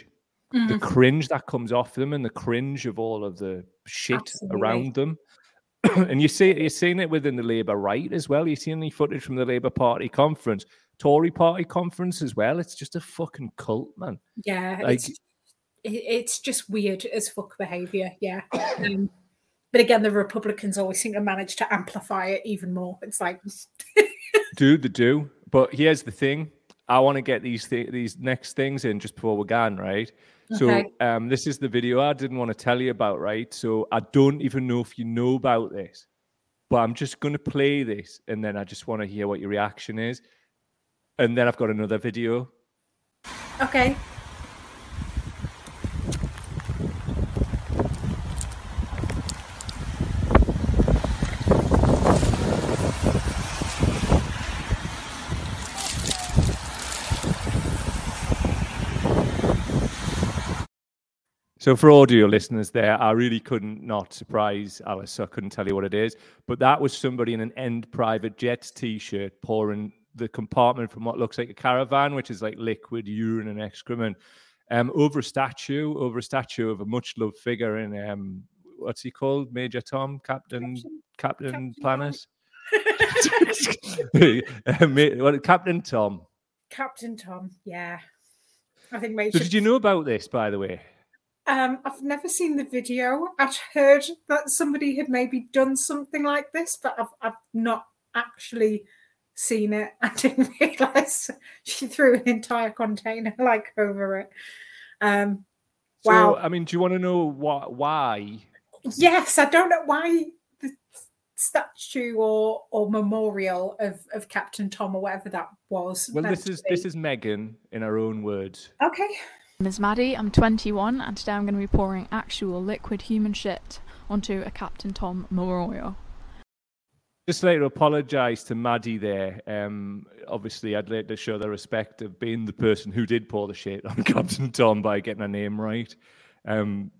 Mm. The cringe that comes off them and the cringe of all of the shit Absolutely. around them. And you see, you're seeing it within the Labour right as well. You're seeing any footage from the Labour Party conference, Tory Party conference as well. It's just a fucking cult, man. Yeah, Like, it's, it's just weird as fuck behaviour, yeah. Um, but again, the Republicans always seem to manage to amplify it even more. It's like... do the do. But here's the thing. I want to get these th- these next things in just before we're gone, right? Okay. So um, this is the video I didn't want to tell you about, right? So I don't even know if you know about this, but I'm just going to play this, and then I just want to hear what your reaction is. And then I've got another video. Okay. So for audio listeners there, I really couldn't not surprise Alice. So I couldn't tell you what it is. But that was somebody in an End Private Jets t-shirt pouring the compartment from what looks like a caravan, which is like liquid urine and excrement, um, over a statue, over a statue of a much-loved figure in, um, what's he called? Major Tom? Captain Captain, Captain Planet? what, Captain Tom. Captain Tom, yeah. I think Major... So did you know about this, by the way? Um, I've never seen the video. I'd heard that somebody had maybe done something like this, but I've, I've not actually seen it. I didn't realise she threw an entire container like over it. Um, so, wow. I mean, do you want to know what, why? Yes, I don't know why the statue or or memorial of, of Captain Tom or whatever that was. Well, this is this is Megan in her own words. Okay. My name is Maddie, I'm twenty-one, and today I'm going to be pouring actual liquid human shit onto a Captain Tom memorial. Just like to apologise to Maddie there. Um, obviously, I'd like to show the respect of being the person who did pour the shit on Captain Tom by getting her name right. Um,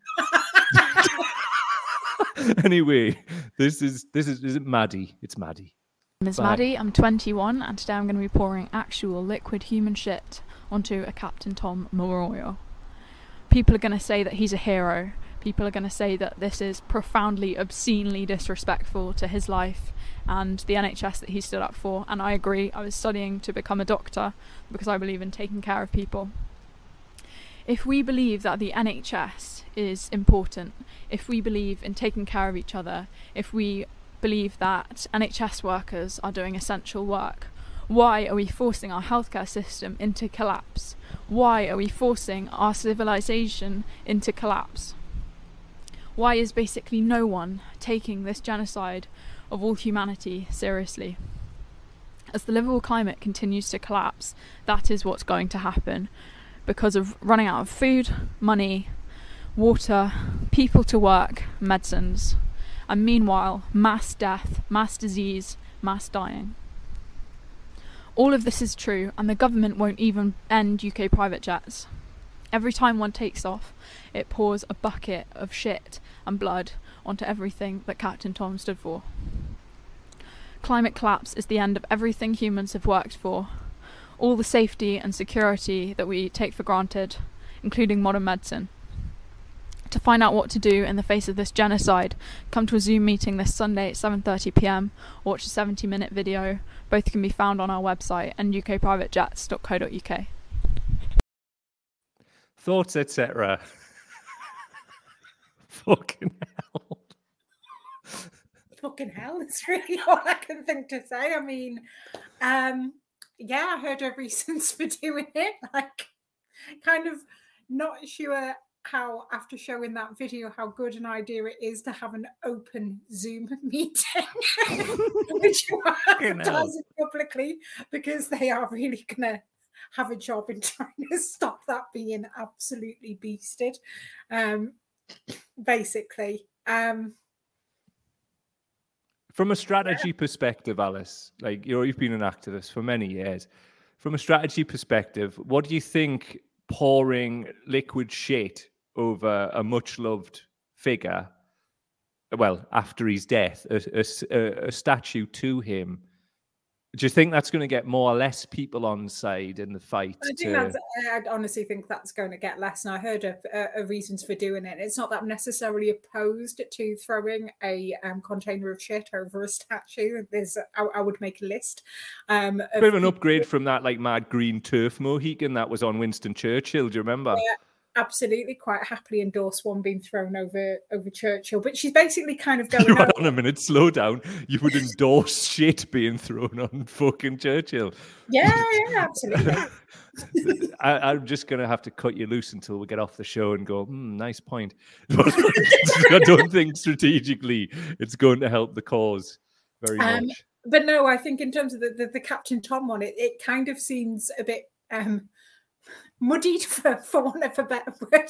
anyway, this is this is is it Maddie? It's Maddie. My name is Bye. Maddie, I'm twenty-one, and today I'm going to be pouring actual liquid human shit onto a Captain Tom memorial. People are going to say that he's a hero. People are going to say that this is profoundly, obscenely disrespectful to his life and the N H S that he stood up for. And I agree. I was studying to become a doctor because I believe in taking care of people. If we believe that the N H S is important, if we believe in taking care of each other, if we believe that N H S workers are doing essential work, why are we forcing our healthcare system into collapse? Why are we forcing our civilization into collapse? Why is basically no one taking this genocide of all humanity seriously? As the livable climate continues to collapse, that is what's going to happen because of running out of food, money, water, people to work, medicines, and meanwhile, mass death, mass disease, mass dying. All of this is true, and the government won't even end U K private jets. Every time one takes off, it pours a bucket of shit and blood onto everything that Captain Tom stood for. Climate collapse is the end of everything humans have worked for, all the safety and security that we take for granted, including modern medicine. To find out what to do in the face of this genocide, come to a Zoom meeting this Sunday at seven thirty p m or watch a seventy minute video. Both can be found on our website and u k private jets dot co dot u k. Thoughts, et cetera. Fucking hell. Fucking hell, it's really all I can think to say. I mean, um, yeah, I heard her reasons for doing it. Like, kind of not sure how, after showing that video, how good an idea it is to have an open Zoom meeting, which you are advertising publicly, because they are really going to have a job in trying to stop that being absolutely beasted, um, basically. Um, From a strategy perspective, Alice, like you know, you've been an activist for many years. From a strategy perspective, what do you think pouring liquid shit over a much-loved figure, well, after his death, a, a, a statue to him, Do you think that's going to get more or less people on side in the fight? I think to... that's, I honestly think that's going to get less. And I heard of, uh, of reasons for doing it. It's not that I'm necessarily opposed to throwing a um, container of shit over a statue. There's, I, I would make a list. Um, a bit of an upgrade from that like mad green turf Mohican that was on Winston Churchill. Do you remember? Yeah. Absolutely, quite happily endorse one being thrown over over Churchill, but she's basically kind of going. Hold on a minute, slow down. You would endorse shit being thrown on fucking Churchill? Yeah, yeah, absolutely. I, I'm just gonna have to cut you loose until we get off the show and go. Hmm, nice point. I don't think strategically it's going to help the cause very um, much. But no, I think in terms of the, the, the Captain Tom one, it, it kind of seems a bit. Um, muddied for, for want of a better word.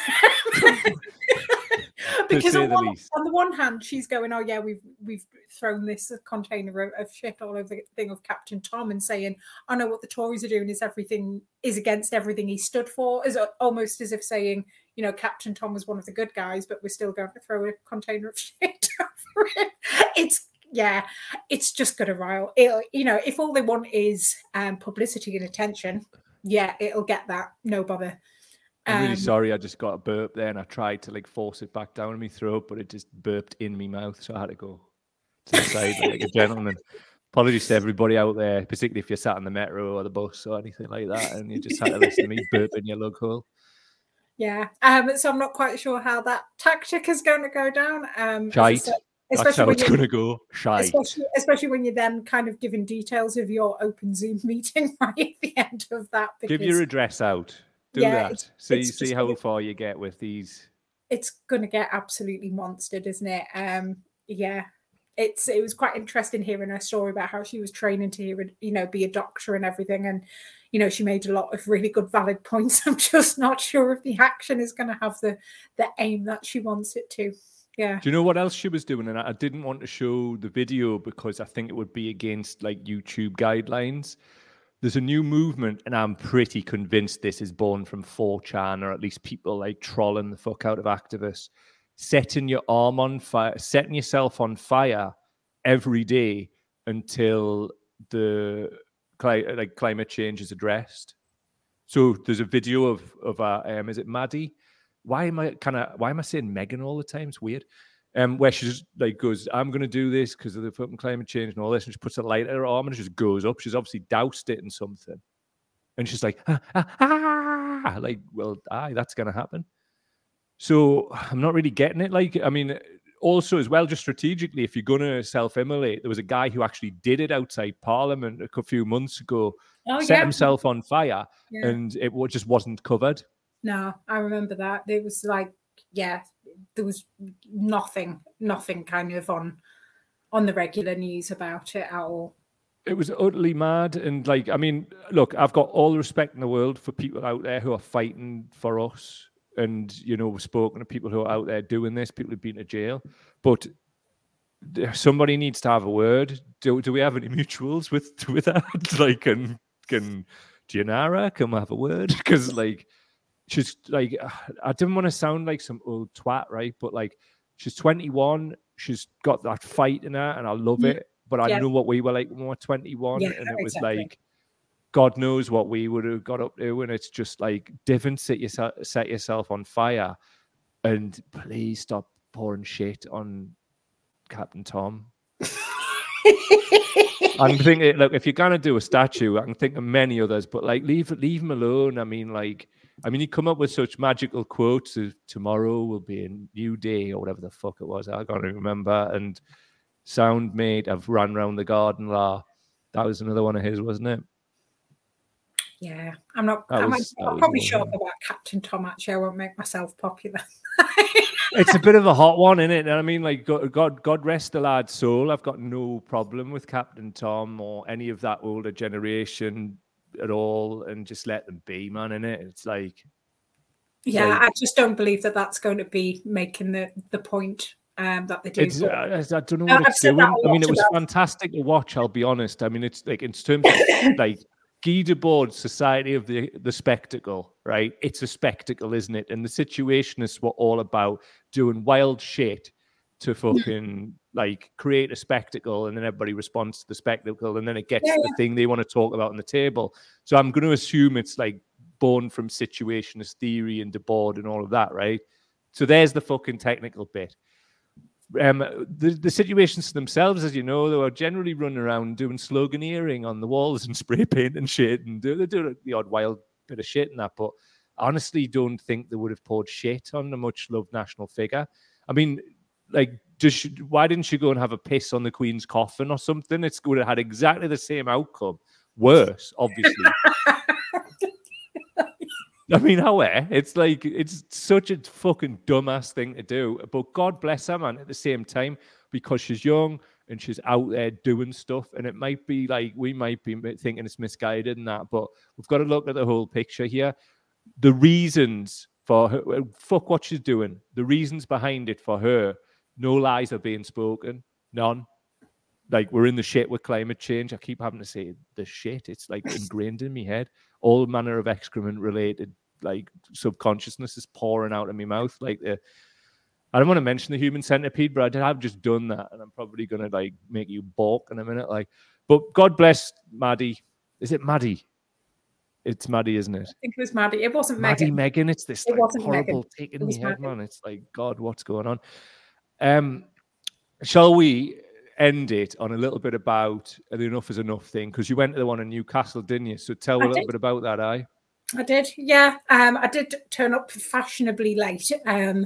Because on, one, on the one hand, she's going, oh yeah, we've we've thrown this container of, of shit all over the thing of Captain Tom, and saying, I know what the Tories are doing is everything is against everything he stood for, as almost as if saying, you know, Captain Tom was one of the good guys, but we're still going to throw a container of shit over it. It's yeah, it's just going to rile. It, you know, if all they want is um, publicity and attention. Yeah, it'll get that. No bother. I'm really um, sorry. I just got a burp there, and I tried to like force it back down in my throat, but it just burped in my mouth, so I had to go to the side like a gentleman. Apologies to everybody out there, particularly if you're sat on the metro or the bus or anything like that, and you just had to listen to me burp in your lug hole. Yeah, um, so I'm not quite sure how that tactic is going to go down. Um, Shite. That's how it's going to go. Shite. Especially, especially when you're then kind of giving details of your open Zoom meeting right at the end of that. Give your address out. Do yeah, that. It's, so it's you see how gonna, far you get with these. It's going to get absolutely monstered, isn't it? Um, yeah. It's it was quite interesting hearing her story about how she was training to hear, you know, be a doctor and everything. And, you know, she made a lot of really good, valid points. I'm just not sure if the action is going to have the the aim that she wants it to. Yeah. Do you know what else she was doing? And I didn't want to show the video because I think it would be against like YouTube guidelines. There's a new movement, and I'm pretty convinced this is born from four chan, or at least people like trolling the fuck out of activists. Setting your arm on fire, setting yourself on fire every day until the like climate change is addressed. So there's a video of of uh, um, is it Maddie? Why am I kind of why am I saying Megan all the time? It's weird. Um, where she just like goes, I'm going to do this because of the fucking climate change and all this, and she puts a light at her arm and it just goes up. She's obviously doused it in something, and she's like, ah, ah, ah. Like, well, aye, that's going to happen. So I'm not really getting it. Like, I mean, also as well, just strategically, if you're going to self-immolate, there was a guy who actually did it outside Parliament a few months ago, oh, set yeah. himself on fire, yeah. and it just wasn't covered. No, I remember that. It was like, yeah, there was nothing, nothing kind of on on the regular news about it at all. It was utterly mad. And like, I mean, look, I've got all the respect in the world for people out there who are fighting for us. And, you know, we've spoken to people who are out there doing this, people who've been to jail. But somebody needs to have a word. Do do we have any mutuals with, with that? Like, can, can Gianara come have a word? Because, like, she's like, I didn't want to sound like some old twat, right? But like, she's twenty-one. She's got that fight in her, and I love it. But I yeah. know what we were like when we were twenty-one, yeah, and it was exactly. like, God knows what we would have got up to. And it's just like, different, set yourself, set yourself on fire, and please stop pouring shit on Captain Tom. I'm thinking, look, if you're gonna do a statue, I can think of many others, but like, leave leave him alone. I mean, like. I mean, you come up with such magical quotes as tomorrow will be a new day or whatever the fuck it was. I can't remember. And sound made, I've run round the garden law. That was another one of his, wasn't it? Yeah, I'm not, that I'm, was, I'm probably sure about Captain Tom, actually. I won't make myself popular. It's a bit of a hot one, isn't it? And I mean, like, God, God rest the lad's soul. I've got no problem with Captain Tom or any of that older generation at all, and just let them be, man. In it, it's like, yeah, like, I just don't believe that that's going to be making the the point um, that they do. It's, I, I don't know what I've it's doing. I mean, it was about. fantastic to watch. I'll be honest. I mean, it's like in terms of like Guy Debord, Society of the the Spectacle, right? It's a spectacle, isn't it? And the Situationists were all about doing wild shit to fucking like create a spectacle, and then everybody responds to the spectacle, and then it gets yeah, the yeah. thing they want to talk about on the table. So I'm going to assume it's like born from situationist theory and Debord and all of that, right? So there's the fucking technical bit. Um, the, the situations themselves, as you know, they were generally running around doing sloganeering on the walls and spray paint and shit, and do, they do the odd wild bit of shit and that, but I honestly don't think they would have poured shit on a much-loved national figure. I mean, like, just she, why didn't she go and have a piss on the Queen's coffin or something? It's would have had exactly the same outcome. Worse, obviously. I mean, how eh? It's like, it's such a fucking dumbass thing to do. But God bless her, man, at the same time, because she's young and she's out there doing stuff. And it might be like, we might be thinking it's misguided and that, but we've got to look at the whole picture here. The reasons for her, fuck what she's doing, the reasons behind it for her, no lies are being spoken. None. Like, we're in the shit with climate change. I keep having to say the shit. It's like ingrained in my head. All manner of excrement related, like, subconsciousness is pouring out of my mouth. Like, the, I don't want to mention the human centipede, but I have just done that, and I'm probably going to, like, make you balk in a minute. Like, but God bless Maddie. Is it Maddie? It's Maddie, isn't it? I think it was Maddie. It wasn't Maddie Meghan. Meghan. It's this It like, wasn't horrible Meghan. take in It my was head, Maddie. man. It's like, God, what's going on? Um, shall we end it on a little bit about the enough is enough thing? Because you went to the one in Newcastle, didn't you? So tell I a little did. bit about that, aye? I did, yeah. Um, I did turn up fashionably late, um,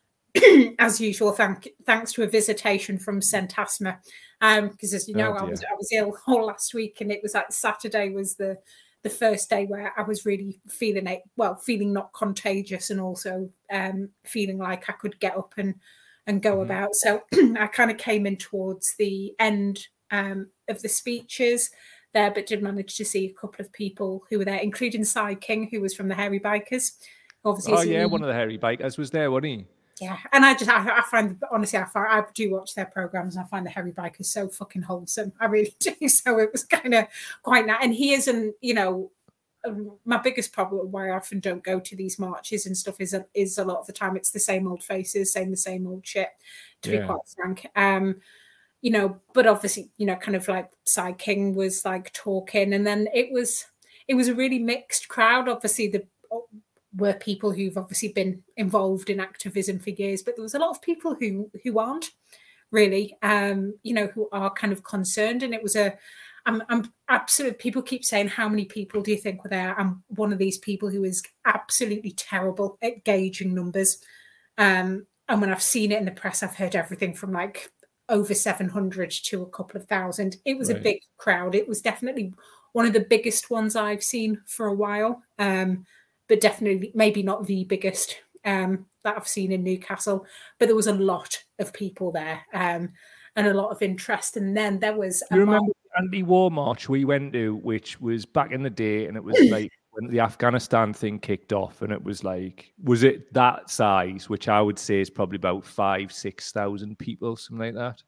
as usual. Thank, thanks to a visitation from Saint Asma, um, because as you know, Oh, I was dear. I was ill all last week, and it was like Saturday was the the first day where I was really feeling it, well, feeling not contagious, and also um, feeling like I could get up and and go Mhm. about. So I kind of came in towards the end um, of the speeches there, but did manage to see a couple of people who were there, including Cy King, who was from the Hairy Bikers. Obviously, Oh, it's yeah, Lee- one of the hairy bikers was there, wasn't he? yeah, and I just I, I find honestly I find I do watch their programs and I find the Hairy Bikers so fucking wholesome. I really do. So it was kind of quite nice. And he isn't, you know, um, my biggest problem why I often don't go to these marches and stuff is a, is a lot of the time it's the same old faces, saying the same old shit. To Yeah. be quite frank, um, you know, but obviously, you know, kind of like Cy King was like talking, and then it was it was a really mixed crowd. Obviously, the were people who've obviously been involved in activism for years, but there was a lot of people who who aren't really, um, you know, who are kind of concerned. And it was a, I'm, I'm absolutely, people keep saying, how many people do you think were there? I'm one of these people who is absolutely terrible at gauging numbers. Um, and when I've seen it in the press, I've heard everything from like over seven hundred to a couple of thousand. It was Right. a big crowd. It was definitely one of the biggest ones I've seen for a while. Um, but definitely maybe not the biggest um, that I've seen in Newcastle. But there was a lot of people there um, and a lot of interest. And then there was a You mar- remember the anti-war march we went to, which was back in the day, and it was like when the Afghanistan thing kicked off, and it was like, was it that size, which I would say is probably about five, six thousand people, something like that.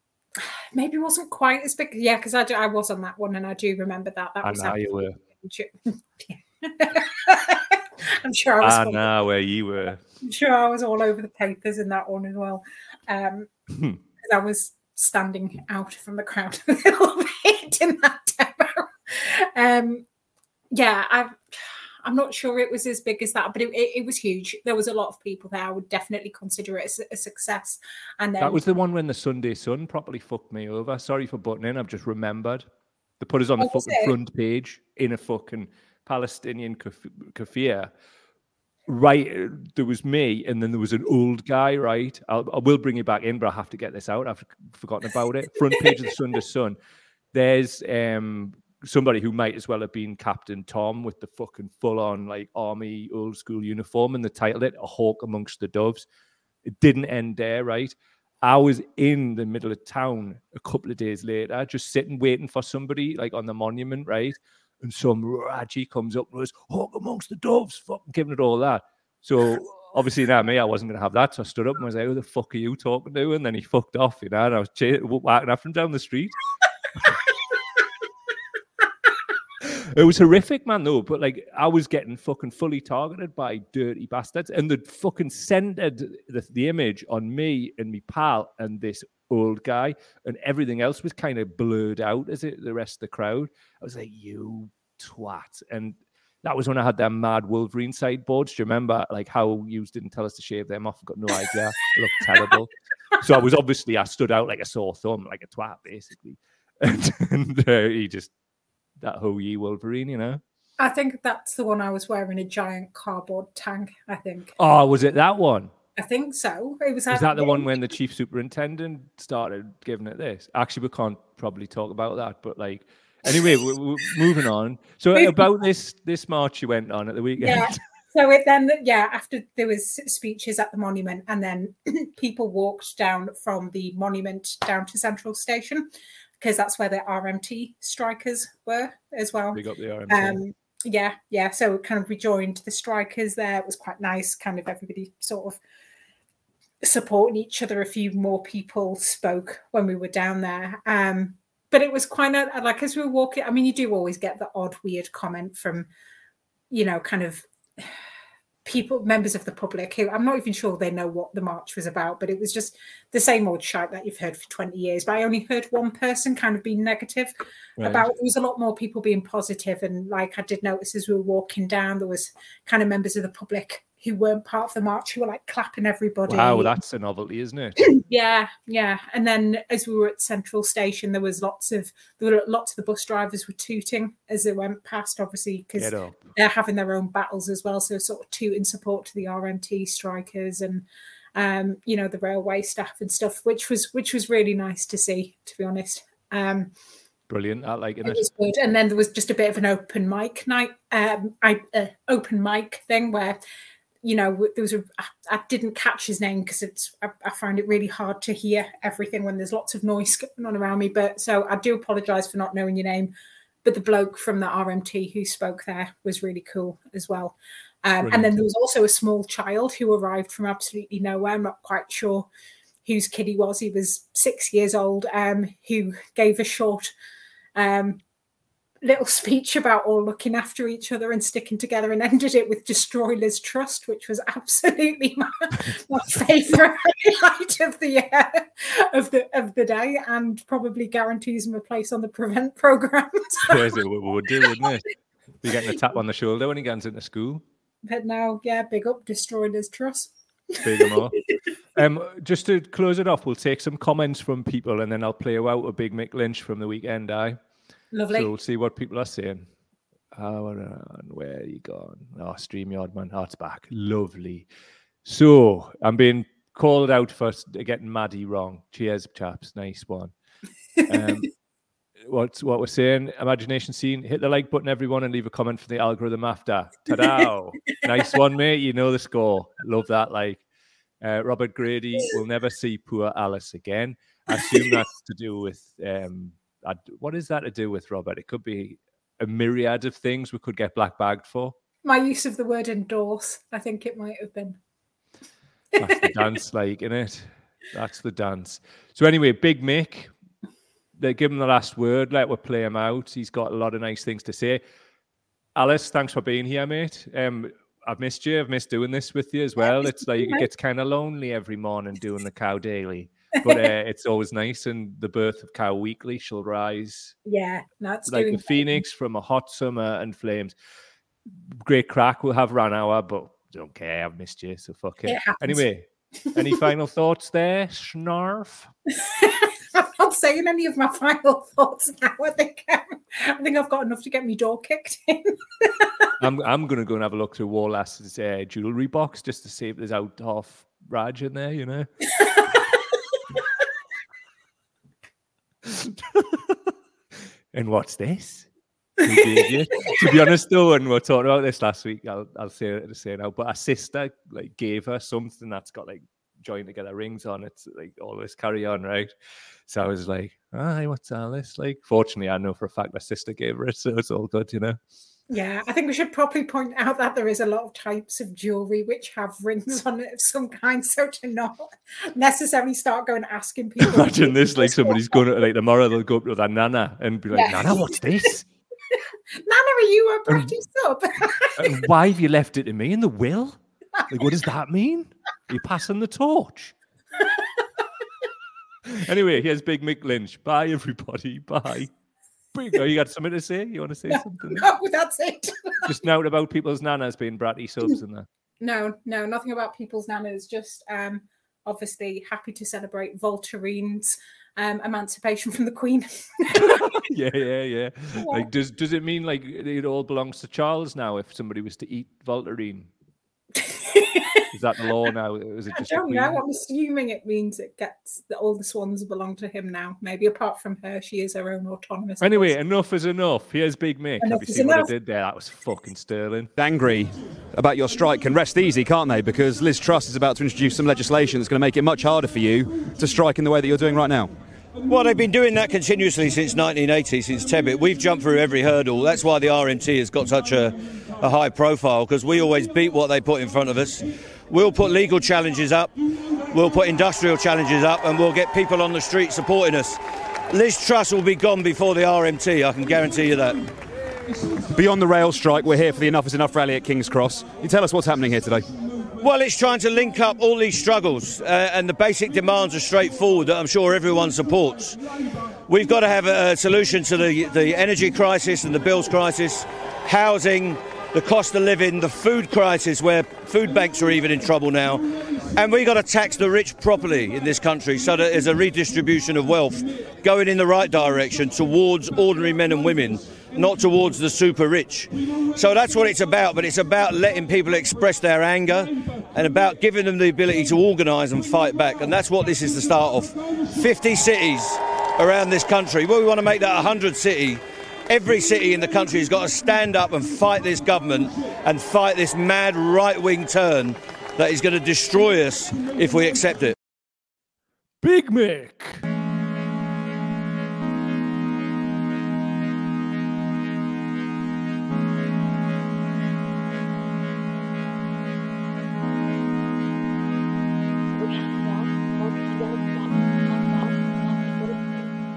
maybe it wasn't quite as big. Yeah, because I, do- I was on that one and I do remember that. That I was know you were. I'm sure I was. I know where you were. I'm sure I was all over the papers in that one as well. Um, because I was standing out from the crowd a little bit in that demo. Um, yeah, I, I'm not sure it was as big as that, but it, it, it was huge. There was a lot of people there. I would definitely consider it a, a success. And then That was the one when the Sunday Sun properly fucked me over. Sorry for butting in. I've just remembered. They put us on the Oh, was fucking it? front page in a fucking Palestinian kafir. Right, uh, there was me, and then there was an old guy, right? I'll, I will bring you back in, but I have to get this out. I've forgotten about it. Front page of the Sunday Sun. There's um, somebody who might as well have been Captain Tom with the fucking full-on, like, army old-school uniform, and they titled it A Hawk Amongst the Doves. It didn't end there, right? I was in the middle of town a couple of days later, just sitting, waiting for somebody, like, on the monument, right? And some Raji comes up and goes, Hawk amongst the doves, fucking giving it all that. So obviously now me, I wasn't going to have that. So I stood up and was like, who the fuck are you talking to? And then he fucked off, you know, and I was ch- walking after him down the street. It was horrific, man, though. But like, I was getting fucking fully targeted by dirty bastards, and they fucking centered the, the image on me and me pal and this old guy, and everything else was kind of blurred out as it the rest of the crowd. I was like, you twat. And that was when I had them mad Wolverine sideboards. Do you remember like how you didn't tell us to shave them off? I've got no idea. It looked terrible. So I was obviously, I stood out like a sore thumb, like a twat, basically. And, and uh, he just, that whole ye Wolverine, you know? I think that's the one I was wearing a giant cardboard tank, I think. Oh, was it that one? I think so. It was. Is that the one when the chief superintendent started giving it this? Actually, we can't probably talk about that, but like, anyway, we're, we're moving on. So about this this march you went on at the weekend. Yeah. So it then, yeah, after there was speeches at the monument, and then people walked down from the monument down to Central Station, because that's where the R M T strikers were as well. We got the R M T. Um, yeah, yeah. So kind of rejoined the strikers there. It was quite nice. Kind of everybody sort of supporting each other. A few more people spoke when we were down there. Um, but it was quite a, like, as we were walking, I mean, you do always get the odd, weird comment from, you know, kind of people, members of the public who I'm not even sure they know what the march was about, but it was just the same old shite that you've heard for twenty years. But I only heard one person kind of being negative right. about it. There was a lot more people being positive. And like I did notice as we were walking down, there was kind of members of the public who weren't part of the march who were like clapping everybody. Wow, that's a novelty, isn't it? yeah, yeah. And then as we were at Central Station, there was lots of there were lots of the bus drivers were tooting as they went past, obviously, because they're having their own battles as well. So sort of tooting support to the R M T strikers and um, you know, the railway staff and stuff, which was which was really nice to see, to be honest. Um Brilliant. I like it. It was good. And then there was just a bit of an open mic night, um, I uh, open mic thing where, you know, there was a, I didn't catch his name because it's, I, I find it really hard to hear everything when there's lots of noise going on around me. But so I do apologise for not knowing your name. But the bloke from the R M T who spoke there was really cool as well. Um, and then there was also a small child who arrived from absolutely nowhere. I'm not quite sure whose kid he was. He was six years old, um, who gave a short um, little speech about all looking after each other and sticking together, and ended it with "Destroy Liz Truss," which was absolutely my, my favourite highlight of the uh, of the of the day, and probably guarantees him a place on the Prevent programme. Yes, it would do, wouldn't it? Be getting a tap on the shoulder when he gets into school. But now, yeah, big up, Destroy Liz Truss. Big them up. Um, just to close it off, we'll take some comments from people, and then I'll play you out a big Mick Lynch from the weekend. Aye. Lovely. So we'll see what people are saying. How on, where are you gone? Oh, StreamYard, man. Oh, it's back. Lovely. So I'm being called out for getting Maddie wrong. Cheers, chaps. Nice one. Um, what's what we're saying? Imagination Scene. Hit the like button, everyone, and leave a comment for the algorithm after. Ta-da! Nice one, mate. You know the score. Love that. Like uh, Robert Grady will never see poor Alice again. I assume that's to do with. Um, I, what is that to do with, Robert? It could be a myriad of things we could get black bagged for. My use of the word endorse, I think it might have been. That's the dance, like, innit? That's the dance. So anyway, Big Mick, they give him the last word. Let we play him out. He's got a lot of nice things to say. Alice, thanks for being here, mate. Um, I've missed you. I've missed doing this with you as well. It's like it gets kind of lonely every morning doing the Cow Daily. But uh, it's always nice, and the birth of Cow Weekly shall rise. Yeah, that's like the phoenix from a hot summer and flames. Great crack. We'll have run hour, but don't care. I've missed you, so fuck it. it anyway, any final thoughts there, Snarf? I'm not saying any of my final thoughts now. I think um, I think I've got enough to get me door kicked in. I'm I'm gonna go and have a look through Wallace's uh, jewelry box just to see if there's out half Raj in there, you know. And what's this? To be honest, though, when we were talking about this last week, I'll I'll say it to say now. But a sister like gave her something that's got like joined together rings on it, like all this carry on, right? So I was like, "Hi, what's all this?" Like, fortunately, I know for a fact my sister gave her it, so it's all good, you know. Yeah, I think we should probably point out that there is a lot of types of jewelry which have rings on it of some kind, so to not necessarily start going asking people. Imagine this, like somebody's going to, like tomorrow they'll go up to their nana and be like, yeah. "Nana, what's this?" Nana, are you a Bratty sub? And why have you left it to me in the will? Like, what does that mean? Are you passing the torch? Anyway, here's Big Mick Lynch. Bye, everybody. Bye. Big, oh, you got something to say? You want to say no, something? No, that's it. Just note about people's nanas being bratty subs and that. No, no, nothing about people's nanas. Just um, obviously happy to celebrate Voltaire's um, emancipation from the Queen. yeah, yeah, yeah. Like, does does it mean like it all belongs to Charles now? If somebody was to eat Voltaire, is that the law now? Is it just I don't know. I'm assuming it means it gets that all the swans belong to him now. Maybe apart from her, she is her own autonomous. Anyway, person. enough is enough. Here's Big Mick. Enough Have you seen enough. what I did there? That was fucking sterling. Angry about your strike can rest easy, can't they? Because Liz Truss is about to introduce some legislation that's going to make it much harder for you to strike in the way that you're doing right now. Well, they've been doing that continuously since nineteen eighty, since Tebbit. We've jumped through every hurdle. That's why the R M T has got such a, a high profile, because we always beat what they put in front of us. We'll put legal challenges up, we'll put industrial challenges up, and we'll get people on the street supporting us. Liz Truss will be gone before the R M T, I can guarantee you that. Beyond the rail strike, we're here for the Enough is Enough rally at King's Cross. Can you tell us what's happening here today? Well, it's trying to link up all these struggles, uh, and the basic demands are straightforward that I'm sure everyone supports. We've got to have a, a solution to the, the energy crisis and the bills crisis, housing, the cost of living, the food crisis where food banks are even in trouble now. And we've got to tax the rich properly in this country so that there's a redistribution of wealth going in the right direction towards ordinary men and women, not towards the super rich. So that's what it's about, but it's about letting people express their anger and about giving them the ability to organise and fight back. And that's what this is the start of. fifty cities around this country. Well, we want to make that one hundred city. Every city in the country has got to stand up and fight this government and fight this mad right-wing turn that is going to destroy us if we accept it. Big Mick.